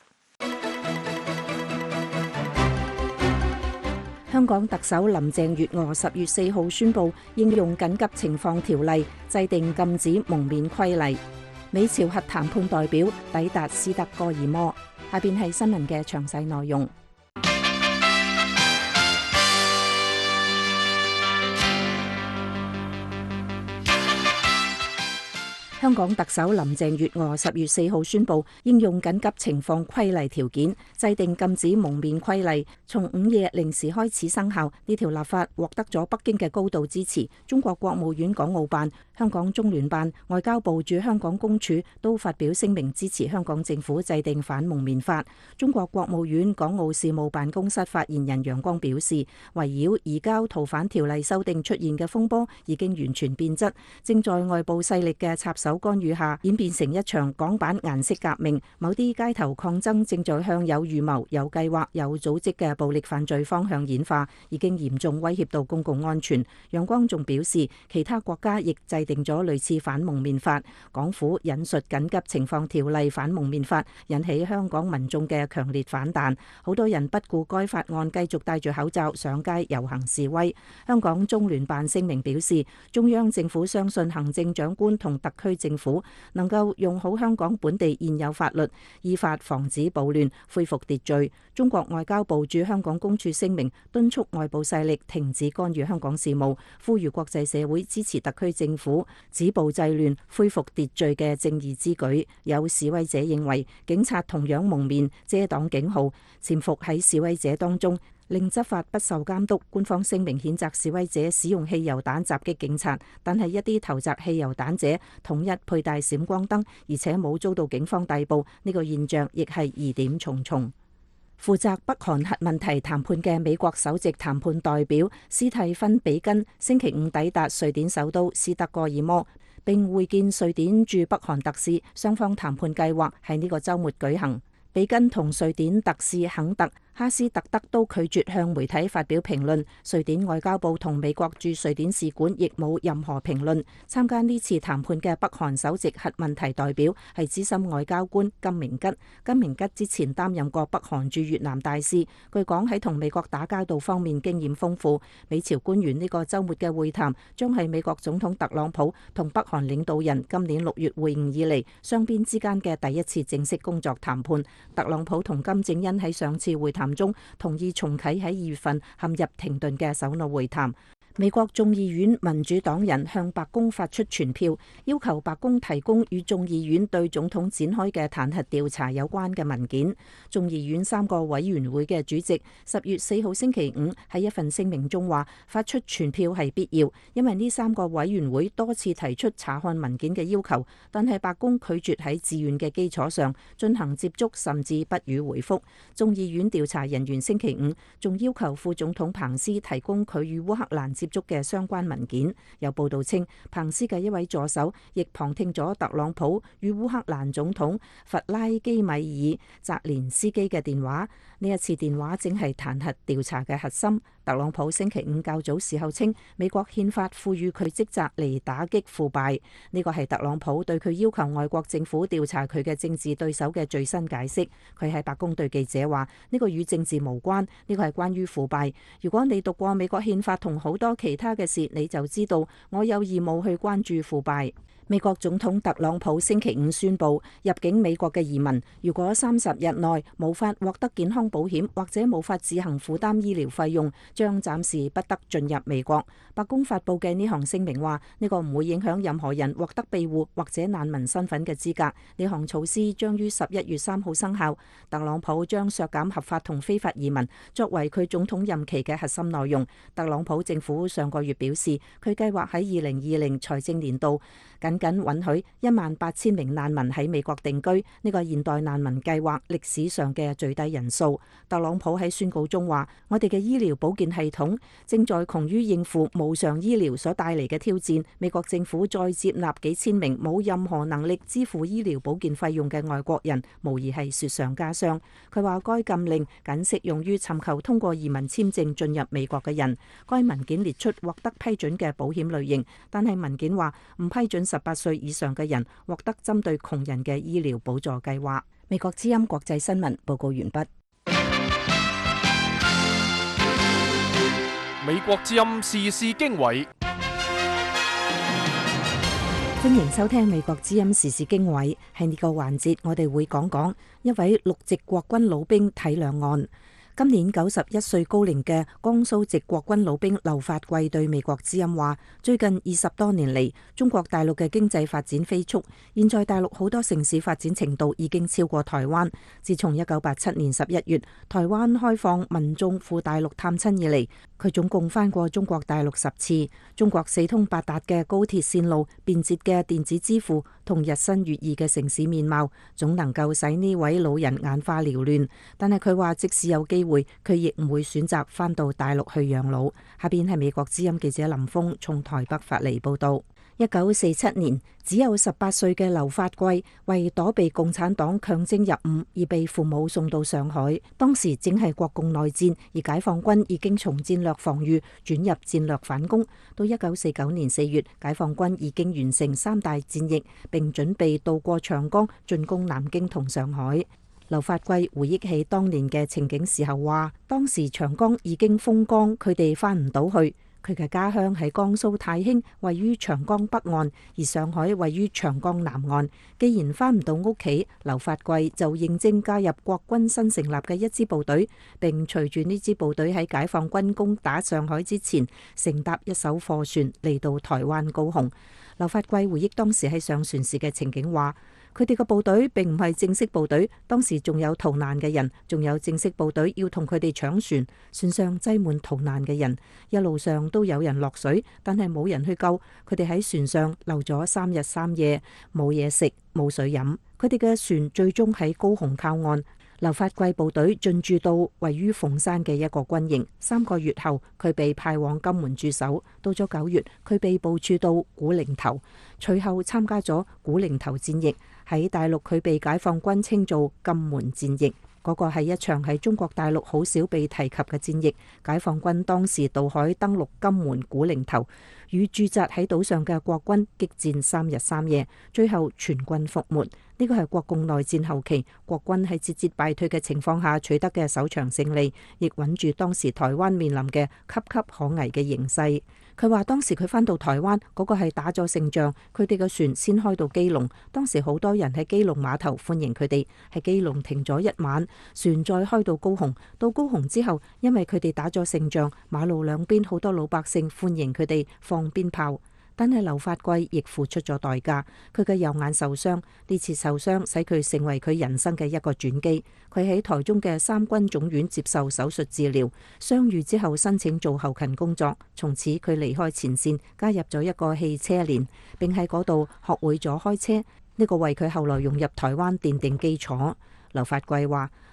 香港特首林鄭月娥十月四號宣布應用緊急情況條例，制定禁止蒙面規例。美朝核談判代表抵達斯德哥爾摩。下邊係新聞嘅詳細內容。香港特首林鄭月娥十月四號宣布應用緊急情況規例條件，制定禁止蒙面規例，從午夜零時開始生效。呢條立法獲得咗北京嘅高度支持。中國國務院港澳辦、香港中聯辦、外交部駐香港公署都發表聲明支持香港政府制定反蒙面法。中國國務院港澳事務辦公室發言人楊光表示，圍繞移交逃犯條例修訂出現嘅風波已經完全變質，正在外部勢力嘅插手干預下演變成一場港版顏色革命。某啲街頭抗爭正在向有預謀、有計劃、有組織嘅暴力犯罪方向演化，已經嚴重威脅到公共安全。楊光仲表示，其他國家亦制定咗類似反蒙面法。港府引述緊急情況條例反蒙面法，引起香港民眾嘅強烈反彈，好多人不顧該法案，繼續戴住口罩上街遊行示威。香港中聯辦聲明表示，中央政府相信行政長官同特區政府能夠用好香港本地現有法律，依法防止暴亂，恢復秩序。中國外交部駐香港公署聲明，敦促外部勢力停止干預香港事務，呼籲國際社會支持特區政府止暴制亂、恢復秩序嘅正義之舉。有示威者認為，警察同樣蒙面遮擋警號，潛伏喺示威者當中，令執法不受監督。官方聲明譴責示威者使用汽油彈襲擊警察，但係一啲投擲汽油彈者統一佩戴閃光燈，而且冇遭到警方逮捕。呢個現象亦係疑點重重。負責北韓核問題談判嘅美國首席談判代表斯蒂芬比根星期五抵達瑞典首都斯德哥爾摩，並會見瑞典駐北韓特使，雙方談判計劃喺呢個週末舉行。比根同瑞典特使肯特哈斯特德都拒絕向媒體發表評論，瑞典外交部同美國駐瑞典使館亦冇任何評論。參加呢次談判嘅北韓首席核問題代表係資深外交官金明吉。金明吉之前擔任過北韓駐越南大使，據講喺同美國打交道方面經驗豐富。美朝官員呢個週末嘅會談將係美國總統特朗普同北韓領導人今年六月會晤以嚟雙邊之間嘅第一次正式工作談判。特朗普同金正恩喺上次會談中同意重啟喺二月份陷入停頓嘅首腦會談。美國眾議院民主黨人向白宮發出傳票，要求白宮提供與眾議院對總統展開嘅彈劾調查有關嘅文件。眾議院三個委員會嘅主席十月四號星期五喺一份聲明中話，發出傳票係必要，因為呢三個委員會多次提出查看文件嘅要求，但係白宮拒絕喺自願嘅基礎上進行接觸，甚至不予回覆。眾議院調查人員星期五仲要求副總統彭斯提供佢與烏克蘭接觸嘅相關文件。有報道稱，彭斯嘅一位助手亦旁聽咗特朗普與烏克蘭總統弗拉基米爾澤連斯基嘅電話。呢一次電話正係彈劾調查嘅核心。特朗普星期五較早時候稱，美國憲法賦予佢職責嚟打擊腐敗。呢個係特朗普對佢要求外國政府調查佢嘅政治對手嘅最新解釋。佢喺白宮對記者話：呢個與政治無關，呢個係關於腐敗。如果你讀過美國憲法同好多其他嘅事，你就知道我有義務去關注腐敗。美國總統特朗普星期五宣布，入境美國嘅移民如果三十日內無法獲得健康保險或者無法自行負擔醫療費用，將暫時不得進入美國。白宮發布嘅呢項聲明話，呢個唔會影響任何人獲得庇護或者難民身份嘅資格。呢項措施將於十一月三號生效。特朗普將削減合法同非法移民作為佢總統任期嘅核心內容。特朗普政府上個月表示，佢計劃喺二零二零財政年度僅僅允許一萬八千名難民喺美國定居，呢個現代難民計劃歷史上嘅最低人數。特朗普喺宣告中話：我哋嘅醫療保健系統正在窮於應付無償醫療所帶嚟嘅挑戰。美國政府再接納幾千名冇任何能力支付醫療保健費用嘅外國人，無疑係雪上加霜。佢話該禁令僅適用於尋求通過移民簽證進入美國嘅人。該文件列出獲得批准嘅保險類型，但係文件話唔批准十八歲以上嘅人獲得針對窮人嘅醫療補助計劃。美國之音國際新聞報告完畢。 美國之音時事經緯， 歡迎收聽美國之音時事經緯。喺呢個環節，我哋會講講一位陸籍國軍老兵體諒案。今年九十一歲高齡嘅江蘇籍國軍老兵劉發貴對美國之音話：最近二十多年嚟，中國大陸嘅經濟發展飛速，現在大陸好多城市發展程度已經超過台灣。自從一九八七年十一月台灣開放民眾赴大陸探親以嚟，佢總共返過中國大陸十次。中國四通八達嘅高鐵線路、便捷嘅電子支付同日新月異嘅城市面貌，總能夠使呢位老人眼花繚亂。但係佢話，即使有機會，佢亦唔會選擇返到大陸去養老。下邊係美國之音記者林峰從台北發嚟報道。一九四七年，只有十八歲嘅劉發貴為躲避共產黨強徵入伍而被父母送到上海。當時正係國共內戰，而解放軍已經從戰略防禦轉入戰略反攻。到一九四九年四月，解放軍已經完成三大戰役，並準備渡過長江進攻南京同上海。劉發貴回憶起當年嘅情景時候話：當時長江已經封江，佢哋翻唔到去。佢嘅家鄉喺江蘇泰興，位於長江北岸，而上海位於長江南岸。既然翻唔到屋企，劉發貴就應徵加入國軍新成立嘅一支部隊，並隨住呢支部隊喺解放軍攻打上海之前，乘搭一艘貨船嚟到台灣高雄。劉發貴回憶當時喺上船時嘅情景話：佢哋嘅部隊並唔係正式部隊，當時仲有逃難嘅人，仲有正式部隊要同佢哋搶船，船上擠滿逃難嘅人，一路上都有人落水，但係冇人去救，佢哋喺船上留咗三日三夜，冇嘢食，冇水飲，佢哋嘅船最終喺高雄靠岸。劉發貴部隊進駐到位於鳳山嘅一個軍營，三個月後佢被派往金門駐守。到咗九月，佢被部署到古寧頭，隨後參加咗古寧頭戰役。喺大陸佢被解放軍稱做金門戰役。嗰個係一場喺中國大陸好少被提及嘅戰役。解放軍當時渡海登陸金門古寧頭，與駐紮喺島上嘅國軍激戰三日三夜，最後全軍覆沒。呢個係國共內戰後期國軍喺節節敗退嘅情況下取得嘅首場勝利，亦穩住當時台灣面臨嘅岌岌可危嘅形勢。佢話當時佢返到台灣嗰個係打咗勝仗，佢哋嘅船先開到基隆，當時好多人喺基隆碼頭歡迎佢哋，喺基隆停咗一晚，船再開到高雄。到高雄之後，因為佢哋打咗勝仗，馬路兩邊好多老百姓歡迎佢哋放鞭炮。但係劉發貴亦付出咗代價，佢嘅右眼受傷，呢次受傷使佢成為佢人生嘅一個轉機。佢喺台中嘅三軍總院接受手術治療，傷愈之後申請做後勤工作，從此佢離開前線，加入咗一個汽車連，並喺嗰度學會咗開車，呢個為佢後來融入台灣奠定基礎。劉發貴話：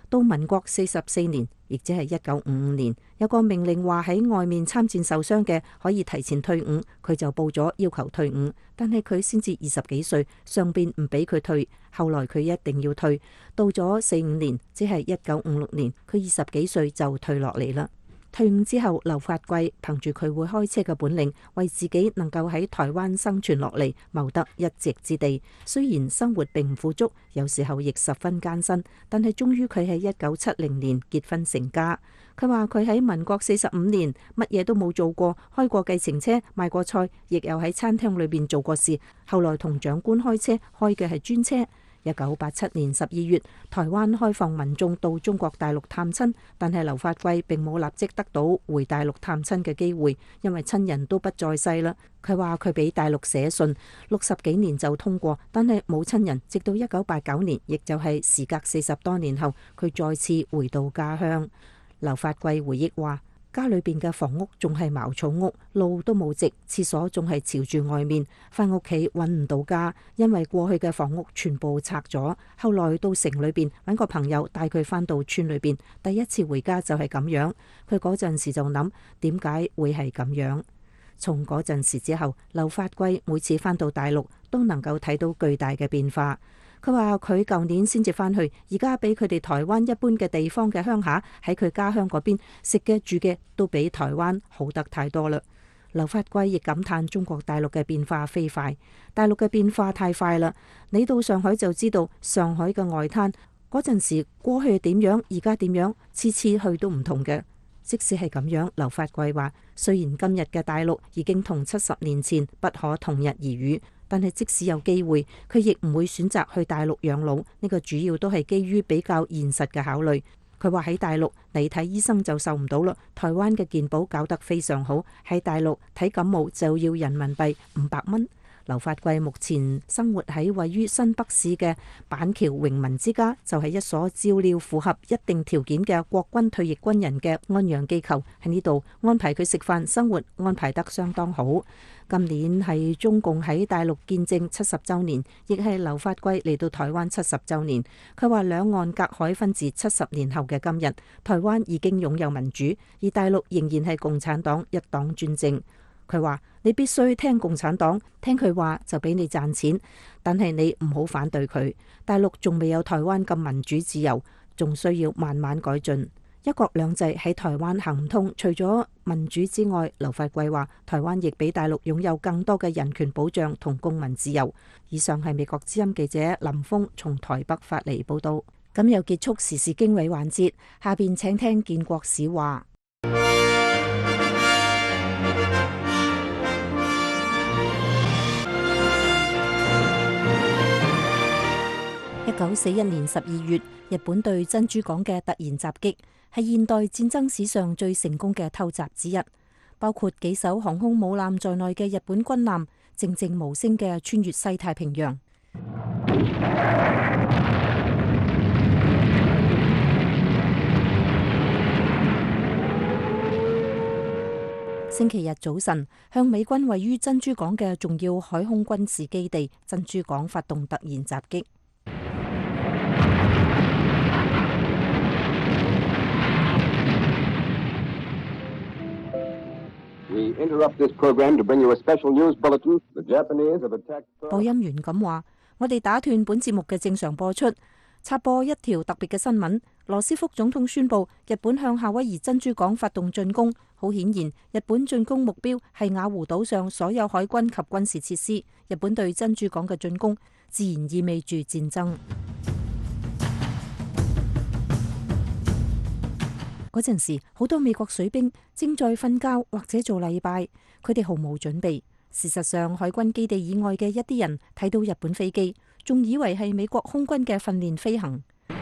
到民國四十四年，亦即係一九五五年，有個命令話喺外面參戰受傷嘅可以提前退伍，佢就報咗要求退伍，但係佢先至二十幾歲，上邊唔俾佢退，後來佢一定要退，到咗四五年，即係一九五六年，佢二十幾歲就退落嚟啦。退伍之後，劉發貴憑住佢會開車嘅本領，為自己能夠喺台灣生存落嚟謀得一席之地。雖然生活並唔富足，有時候亦十分艱辛，但係終於佢喺一九七零年結婚成家。佢話佢喺民國四十五年乜嘢都冇做過，開過計程車，賣過菜，亦有喺餐廳裏邊做過事。後來同長官開車，開嘅係專車。一九八七年十二月，台灣開放民眾到中國大陸探親，但係劉發貴並冇立即得到回大陸探親嘅機會，因為親人都不在世啦。佢話佢俾大陸寫信，六十幾年就通過，但係冇親人，直到一九八九年，亦就係時隔四十多年後，佢再次回到家鄉。劉發貴回憶話，家裏邊嘅房屋仲係茅草屋，路都冇直，廁所仲係朝住外面，返屋企揾唔到家，因為過去嘅房屋全部拆咗。後來到城裏邊揾個朋友帶佢返到村裏邊，第一次回家就係咁樣。佢嗰陣時就諗，點解會係咁樣？從嗰陣時之後，劉發貴每次返到大陸都能夠睇到巨大嘅變化。佢話佢舊年先至返去，而家比佢哋台灣一般嘅地方嘅鄉下喺佢家鄉嗰邊食嘅住嘅都比台灣好得太多啦。劉發貴亦感嘆中國大陸嘅變化飛快，大陸嘅變化太快啦。你到上海就知道上海嘅外灘嗰陣時過去點樣，而家點樣，次次去都唔同嘅。即使係咁樣，劉發貴話，雖然今日嘅大陸已經同七十年前不可同日而語，但係即使有機會，佢亦唔會選擇去大陸養老。呢個主要都係基於比較現實嘅考慮。佢話喺大陸你睇醫生就受唔到啦，台灣嘅健保搞得非常好，喺大陸睇感冒就要人民幣五百蚊。劉發貴目前生活喺位於新北市嘅板橋榮民之家，就係一所照料符合一定條件嘅國軍退役軍人嘅安養機構。喺呢度安排佢食飯生活，安排得相當好。今年係中共喺大陸建政七十週年，亦係劉發貴嚟到台灣七十週年。佢話兩岸隔海分治七十年後嘅今日，台灣已經擁有民主，而大陸仍然係共產黨一黨專政。佢話你必須聽共產黨，聽佢話就俾你賺錢，但係你唔好反對佢。大陸仲未有台灣咁民主自由，仲需要慢慢改進。一國兩制喺台灣行唔通，除咗民主之外，劉發貴話台灣亦比大陸擁有更多嘅人權保障同公民自由。以上係美國之音記者林峰從台北發嚟報道。咁又結束時事經緯環節，下邊請聽建國史話。一九四一年十二月，日本對珍珠港嘅突然襲擊，係現代戰爭史上最成功嘅偷襲之一。包括幾艘航空母艦在內嘅日本軍艦，靜靜無聲嘅穿越西太平洋。星期日早晨，向美軍位於珍珠港嘅重要海空軍事基地珍珠港發動突然襲擊。播音員咁話：我哋打斷本節目嘅正常播出，插播一條特別嘅新聞。羅斯福總統宣布，日本向夏威夷珍珠港發動進攻。好顯然，日本進攻目標係雅湖島上所有海軍及軍事設施。日本對珍珠港嘅進攻，自然意味住戰爭。嗰陣時，好多美國水兵正在瞓覺或者做禮拜，佢哋毫無準備。事實上，海軍基地以外嘅一啲人睇到日本飛機，仲以為係美國空軍嘅訓練飛行。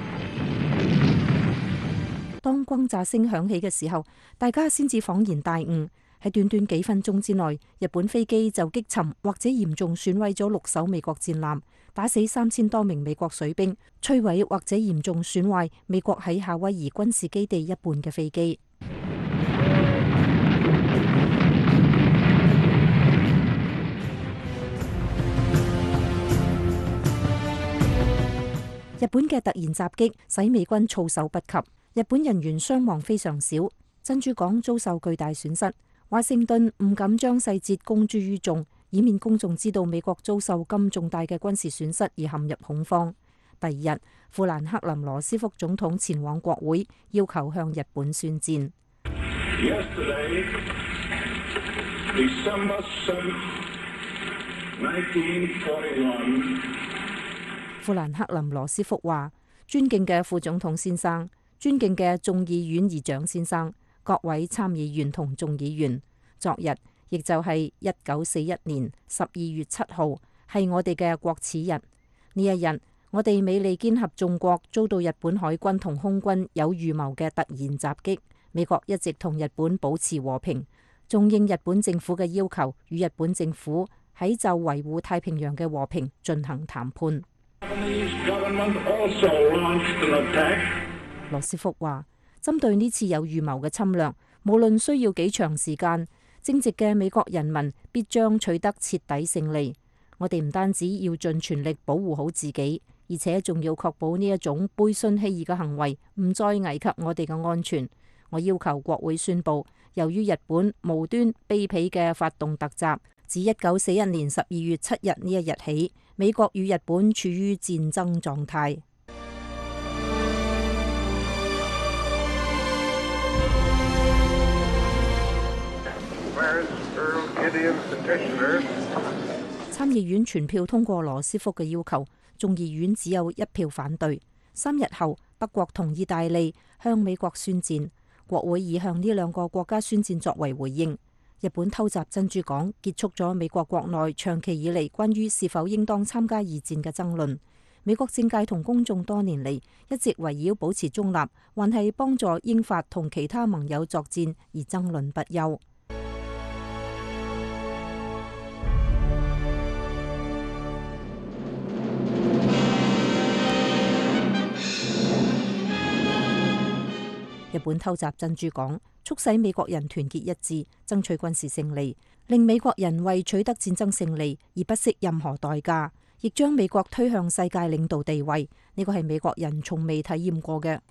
當轟炸聲響起嘅時候，大家先至恍然大悟。喺短短幾分鐘之內，日本飛機就擊沉或者嚴重損毀咗六艘美國戰艦，打死三千多名美國水兵，摧毀或者嚴重損壞美國喺夏威夷軍事基地一半嘅飛機。日本嘅突然襲擊使美軍措手不及，日本人員傷亡非常少，珍珠港遭受巨大損失。華盛頓唔敢將細節公諸於眾，以免公眾知道美國遭受咁重大嘅軍事損失而陷入恐慌。第二日，富蘭克林羅斯福總統前往國會，要求向日本宣戰。 Yesterday, December seventh, nineteen forty-one. 富蘭克林羅斯福話：尊敬嘅副總統先生，尊敬嘅眾議院議長先生，各位參議員同眾議員，昨日亦就係一九四一年十二月七號，係我哋嘅國恥日。呢一日，我哋美利堅合眾國遭到日本海軍同空軍有預謀嘅突然襲擊。美國一直同日本保持和平，仲應日本政府嘅要求，與日本政府喺就維護太平洋嘅和平進行談判。羅斯福話：針對呢次有預謀嘅侵略，無論需要幾長時間，正直嘅美國人民必將取得徹底勝利。我哋唔單止要盡全力保護好自己，而且仲要確保呢一種背信棄義嘅行為唔再危及我哋嘅安全。我要求國會宣布，由於日本無端卑鄙嘅發動突襲，自一九四一年十二月七日呢一日起，美國與日本處於戰爭狀態。參議院全票通過羅斯福嘅要求，眾議院只有一票反對。三日後，德國同意大利向美國宣戰。國會以向呢兩個國家宣戰作為回應。日本偷襲珍珠港，結束咗美國國內長期以嚟關於是否應當參加二戰嘅爭論。美國政界同公眾多年嚟一直圍繞保持中立，還係幫助英法同其他盟友作戰而爭論不休。日本偷襲珍珠港，促使美國人團結一致，爭取軍事勝利，令美國人為取得戰爭勝利而不惜任何代價，亦將美國推向世界領導地位。呢個係美國人從未體驗過嘅。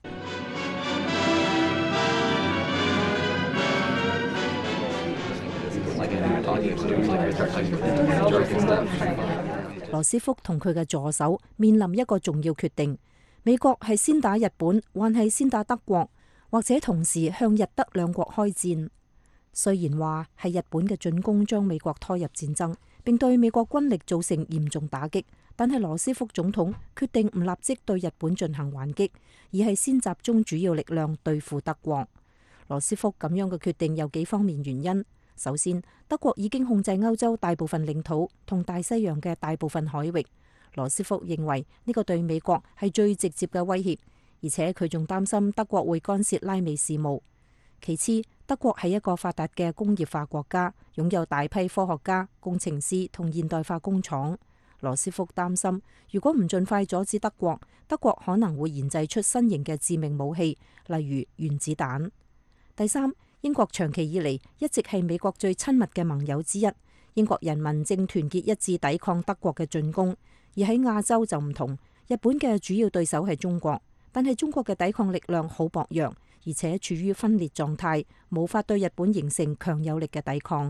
羅斯福同佢嘅助手面臨一個重要決定：美國係先打日本，還係先打德國？或者同時向日德兩國開戰。雖然話係日本嘅進攻將美國拖入戰爭，並對美國軍力造成嚴重打擊，但係羅斯福總統決定唔立即對日本進行還擊，而係先集中主要力量對付德國。羅斯福咁樣嘅決定有幾方面原因。首先，德國已經控制歐洲大部分領土同大西洋嘅大部分海域。羅斯福認為呢個對美國係最直接嘅威脅。而且佢仲擔心德國會干涉拉美事務。其次，德國係一個發達嘅工業化國家，擁有大批科學家、工程師同現代化工廠。羅斯福擔心，如果唔盡快阻止德國，德國可能會研製出新型嘅致命武器，例如原子彈。第三，英國長期以嚟一直係美國最親密嘅盟友之一，英國人民正團結一致抵抗德國嘅進攻。而喺亞洲就唔同，日本嘅主要對手係中國。但係中國嘅抵抗力量好薄弱，而且處於分裂狀態，無法對日本形成強有力嘅抵抗。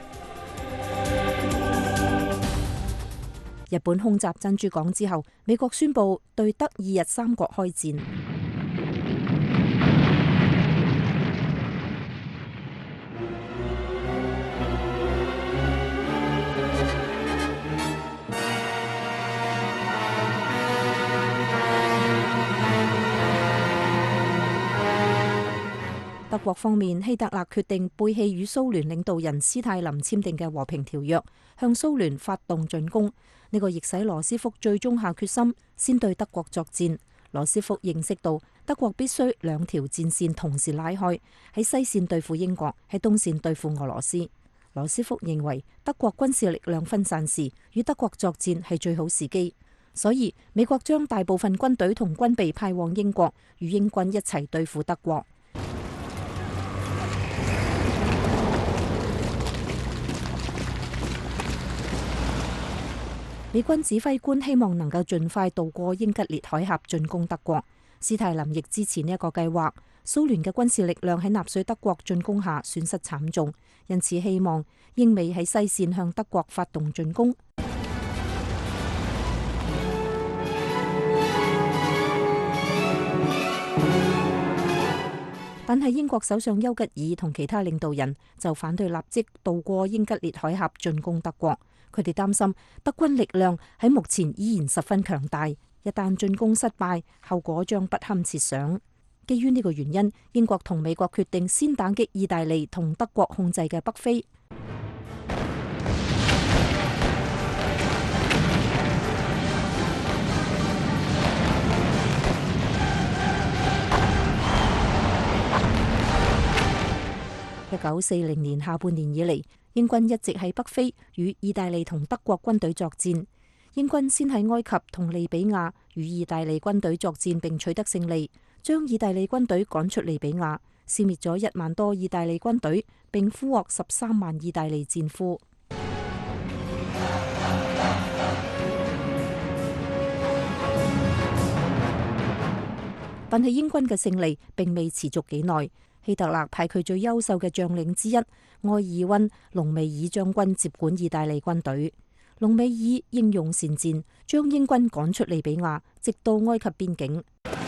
日本空襲珍珠港之後，美國宣布對德意日三國開戰。德國方面，希特勒決定背棄與蘇聯領導人斯大林簽訂嘅和平條約，向蘇聯發動進攻。呢個亦使羅斯福最終下決心先對德國作戰。羅斯福認識到德國必須兩條戰線同時拉開，喺西線對付英國，喺東線對付俄羅斯。羅斯福認為德國軍事力量分散時，與德國作戰係最好時機，所以美國將大部分軍隊同軍備派往英國，與英軍一齊對付德國。 美軍指揮官希望能夠盡快渡過英吉利海峽進攻德國。史泰林亦支持呢一個計劃。蘇聯嘅軍事力量喺納粹德國進攻下損失慘重，因此希望英美喺西線向德國發動進攻。但係英國首相丘吉爾同其他領導人就反對立即渡過英吉利海峽進攻德國。佢哋擔心德軍力量喺目前依然十分強大，一旦進攻失敗，後果將不堪設想。基於呢個原因，英國同美國決定先打擊意大利同德國控制嘅北非。一九四零年下半年以嚟，英軍一直喺北非與意大利同德國軍隊作戰。英軍先喺埃及同利比亞與意大利軍隊作戰，並取得勝利，將意大利軍隊趕出利比亞，消滅咗一萬多意大利軍隊，並俘獲十三萬意大利戰俘。但係英軍嘅勝利並未持續幾耐。希特勒派佢最優秀嘅將領之一埃爾溫·隆美爾將軍接管意大利軍隊。隆美爾英勇善戰，將英軍趕出利比亞，直到埃及邊境。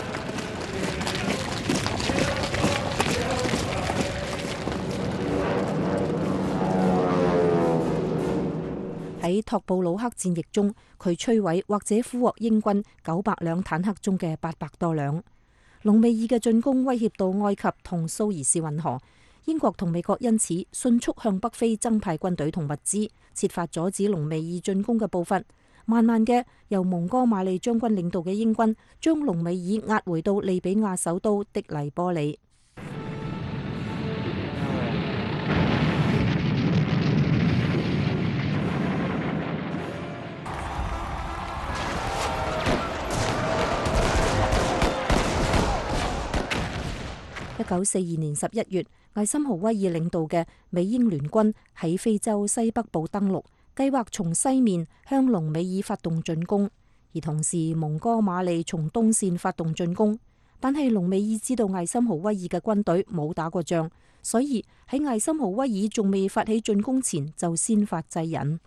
喺托布魯克戰役中，佢摧毀或者俘獲英軍九百輛坦克中嘅八百多輛。隆美爾嘅進攻威脅到埃及同蘇伊士運河，英國同美國因此迅速向北非增派軍隊同物資，設法阻止隆美爾進攻嘅步伐。慢慢嘅，由蒙哥馬利將軍領導嘅英軍將隆美爾押回到利比亞首都的黎波里。一九四二年十一月，艾森豪威爾領導嘅美英聯軍喺非洲西北部登陸，計劃從西面向隆美爾發動進攻，而同時蒙哥馬利從東線發動進攻。但係隆美爾知道艾森豪威爾嘅軍隊冇打過仗，所以喺艾森豪威爾仲未發起進攻前就先發制人。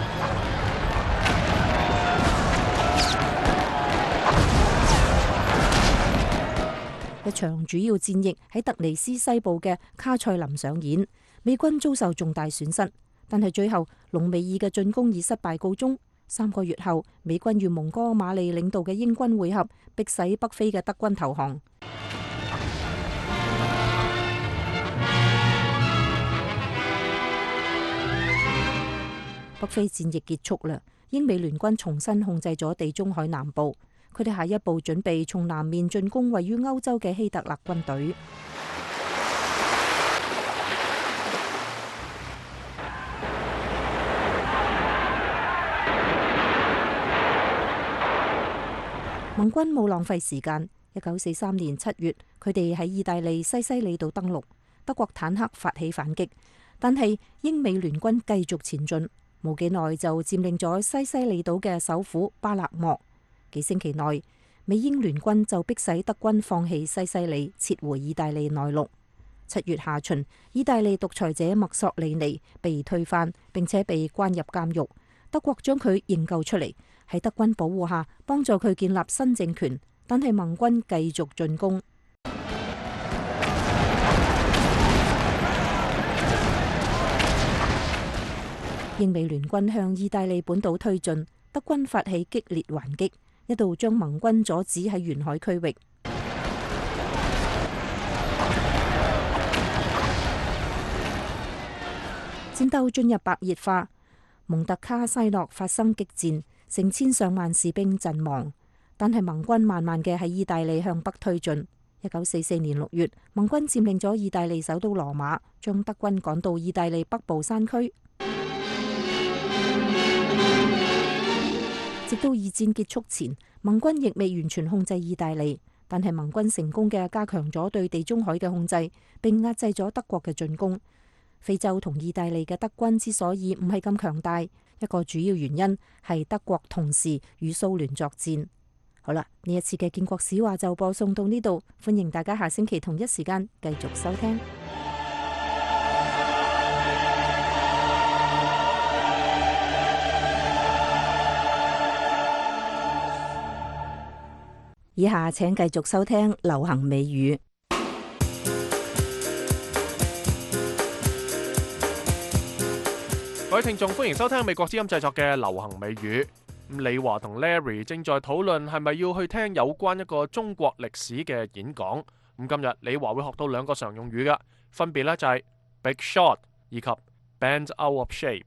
一場主要戰役喺特尼斯西部嘅卡塞林上演，美軍遭受重大損失，但係最後隆美爾嘅進攻以失敗告終。三個月後，美軍與蒙哥馬利領導嘅英軍會合，迫使北非嘅德軍投降。北非戰役結束啦，英美聯軍重新控制咗地中海南部。佢哋下一步準備從南面進攻位於歐洲嘅希特勒軍隊。盟軍冇浪費時間，一九四三年七月，佢哋喺意大利西西里島登陸，德國坦克發起反擊，但係英美聯軍繼續前進，冇幾耐就佔領咗西西里島嘅首府巴勒莫。幾星期內，美英聯軍就迫使德軍放棄西西里，撤回意大利內陸。七月下旬，意大利獨裁者墨索里尼被推翻，並且被關入監獄。德國將佢營救出嚟，喺德軍保護下幫助佢建立新政權。但係盟軍繼續進攻。英美聯軍向意大利本島推進，德軍發起激烈還擊，一度將盟軍阻止喺沿海區域。戰鬥進入白熱化，蒙特卡西諾發生激戰，成千上萬士兵陣亡。但係盟軍慢慢嘅喺意大利向北推進。一九四四年六月，盟軍佔領咗意大利首都羅馬，將德軍趕到意大利北部山區。直到二戰結束前，盟軍亦未完全控制意大利，但係盟軍成功嘅加強咗對地中海嘅控制，並壓制咗德國嘅進攻。 非洲同意大利嘅德軍之所以唔係咁強大，一個主要原因係德國同時與蘇聯作戰。好啦，呢一次嘅建國史話就播送到呢度，歡迎大家下星期同一時間繼續收聽。以下請繼續收聽流行美語。 各位聽眾，歡迎收聽美國之音製作嘅流行美語。咁李華同 Larry 正在討論係咪要去聽有關一個中國歷史嘅演講。咁今日李華會學到兩個常用語㗎，分別咧就係 big shot 以及 bent out of shape。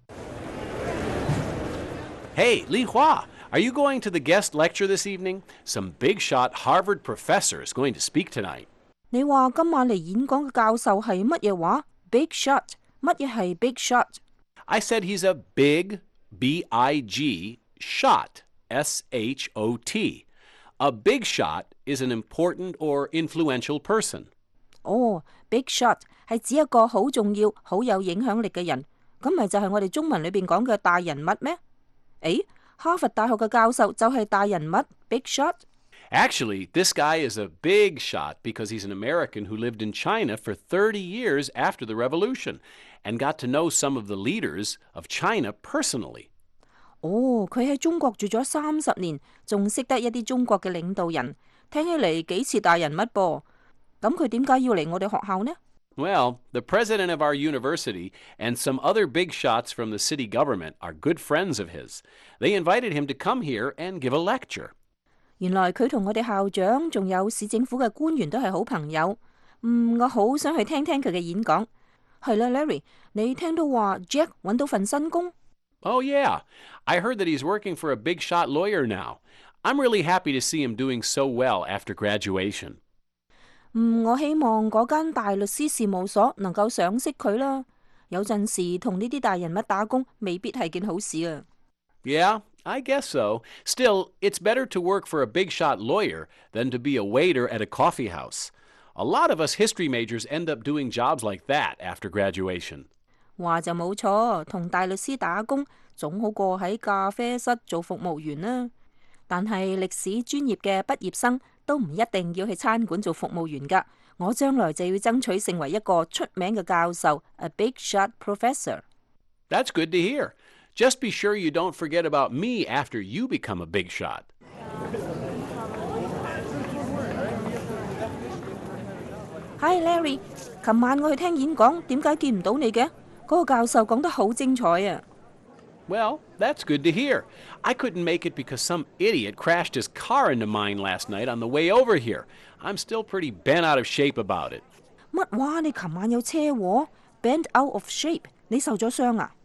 Hey, Li Hua, are you going to the guest lecture this evening? Some big shot Harvard professor is going to speak tonight. 你話今晚嚟演講嘅教授係乜嘢話 ？Big shot， 乜嘢係 big shot？I said he's a big, B I G, shot, S H O T. A big shot is an important or influential person. 哦、oh,，big shot 係指一個好重要、好有影響力嘅人，咁咪就係我哋中文裏邊講嘅大人物咩？誒，哈佛大學嘅教授就係大人物 big shot。Actually, this guy is a big shot because he's an American who lived in China for thirty years after the revolution and got to know some of the leaders of China personally. 哦，佢喺中國住咗三十年，仲識得一啲中國嘅領導人，聽起嚟幾似大人物噃。咁佢點解要嚟我哋學校呢？ Well, the president of our university and some other big shots from the city government are good friends of his. They invited him to come here and give a lecture. 原來佢同我哋校長仲有市政府嘅官員都係好朋友。嗯，我好想去聽聽佢嘅演講。係啦 ，Larry， 你聽到話 Jack 揾到份新工？ Oh yeah, I heard that he's working for a big shot lawyer now. I'm really happy to see him doing so well after graduation. 嗯，我希望嗰間大律師事務所能夠賞識佢啦。有陣時同呢啲大人物打工未必係件好事啊。 Yeah, I guess so. Still, it's better to work for a big shot lawyer than to be a waiter at a coffee house. A lot of us history majors end up doing jobs like that after graduation. 話就冇錯，同大律師打工總好過喺咖啡室做服務員啦。但係歷史專業嘅畢業生都唔一定要去餐館做服務員㗎。我將來就要爭取成為一個出名嘅教授 ，a big shot professor. That's good to hear. Just be sure you don't forget about me after you become a big shot. Hi Larry， 琴晚我去聽演講，點解見唔到你嘅？嗰個教授講得好精彩啊！ Well, that's good to hear. I couldn't make it because some idiot crashed his car into mine last night on the way over here. I'm still pretty bent out of shape about it. 乜話？你琴晚有車禍 ？Bent out of shape？ 你受咗傷啊？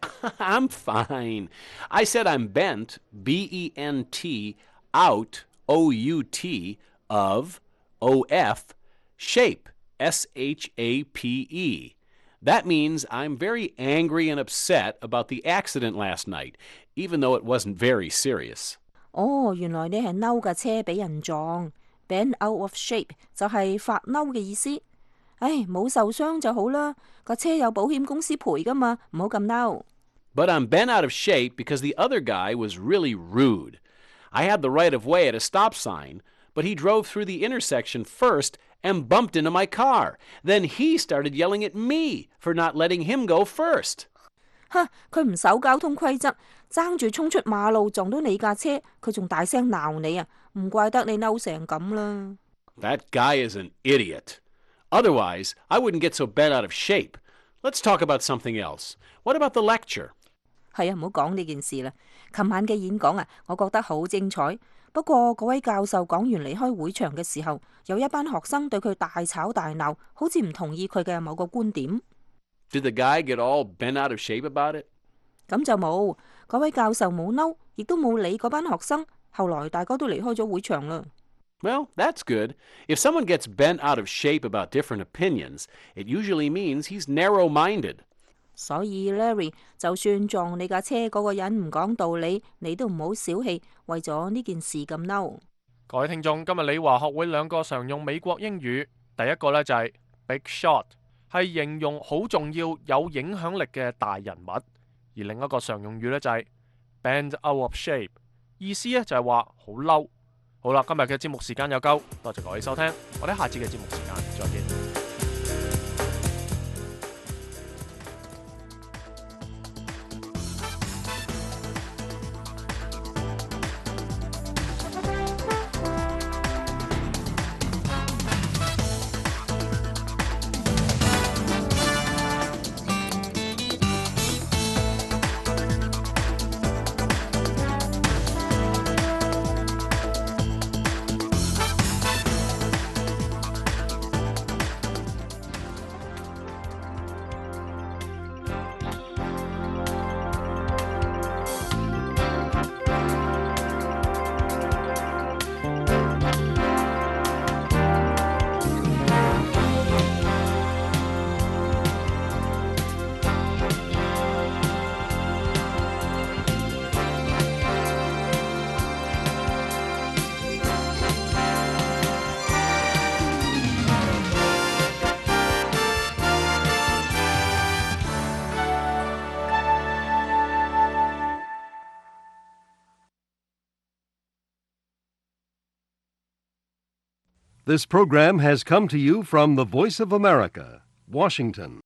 I'm fine. I said I'm bent, B E N T, out, O U T, of, O F, shape, S H A P E. That means I'm very angry and upset about the accident last night, even though it wasn't very serious. 哦，原來你係嬲架車俾人撞 ，bent out of shape 就係發嬲嘅意思。唉，冇受傷就好啦，架車有保險公司賠噶嘛，唔好咁嬲。 But I'm bent out of shape because the other guy was really rude. I had the right of way at a stop sign, but he drove through the intersection first and bumped into my car. Then he started yelling at me for not letting him go first. 哈！佢唔守交通規則，爭住衝出馬路撞到你架車，佢仲大聲鬧你啊！唔怪得你嬲成咁啦。 That guy is an idiot. Otherwise, I wouldn't get so bent out of shape. Let's talk about something else. What about the lecture? 係啊，唔好講呢件事啦。琴晚嘅演講啊，我覺得好精彩。不過嗰位教授講完離開會場嘅時候，有一班學生對佢大吵大鬧，好似唔同意佢嘅某個觀點。 Did the guy get all bent out of shape about it? 咁就冇，嗰位教授冇嬲，亦都冇理嗰班學生。後來大家都離開咗會場啦。 Well, that's good. If someone gets bent out of shape about different opinions, it usually means he's narrow-minded. 所以 Larry， 就算撞你架車嗰個人唔講道理，你都唔好小氣，為咗呢件事咁嬲。 各位聽眾，今日李華學會兩個常用美國英語，第一個呢就係 big shot， 係形容好重要、有影響力嘅大人物。而另一個常用語呢，就係 bent out of shape，意思呢就係話好嬲。好啦，今日嘅節目時間有夠，多謝各位收聽，我哋下次嘅節目時間再見。 This program has come to you from the Voice of America, Washington.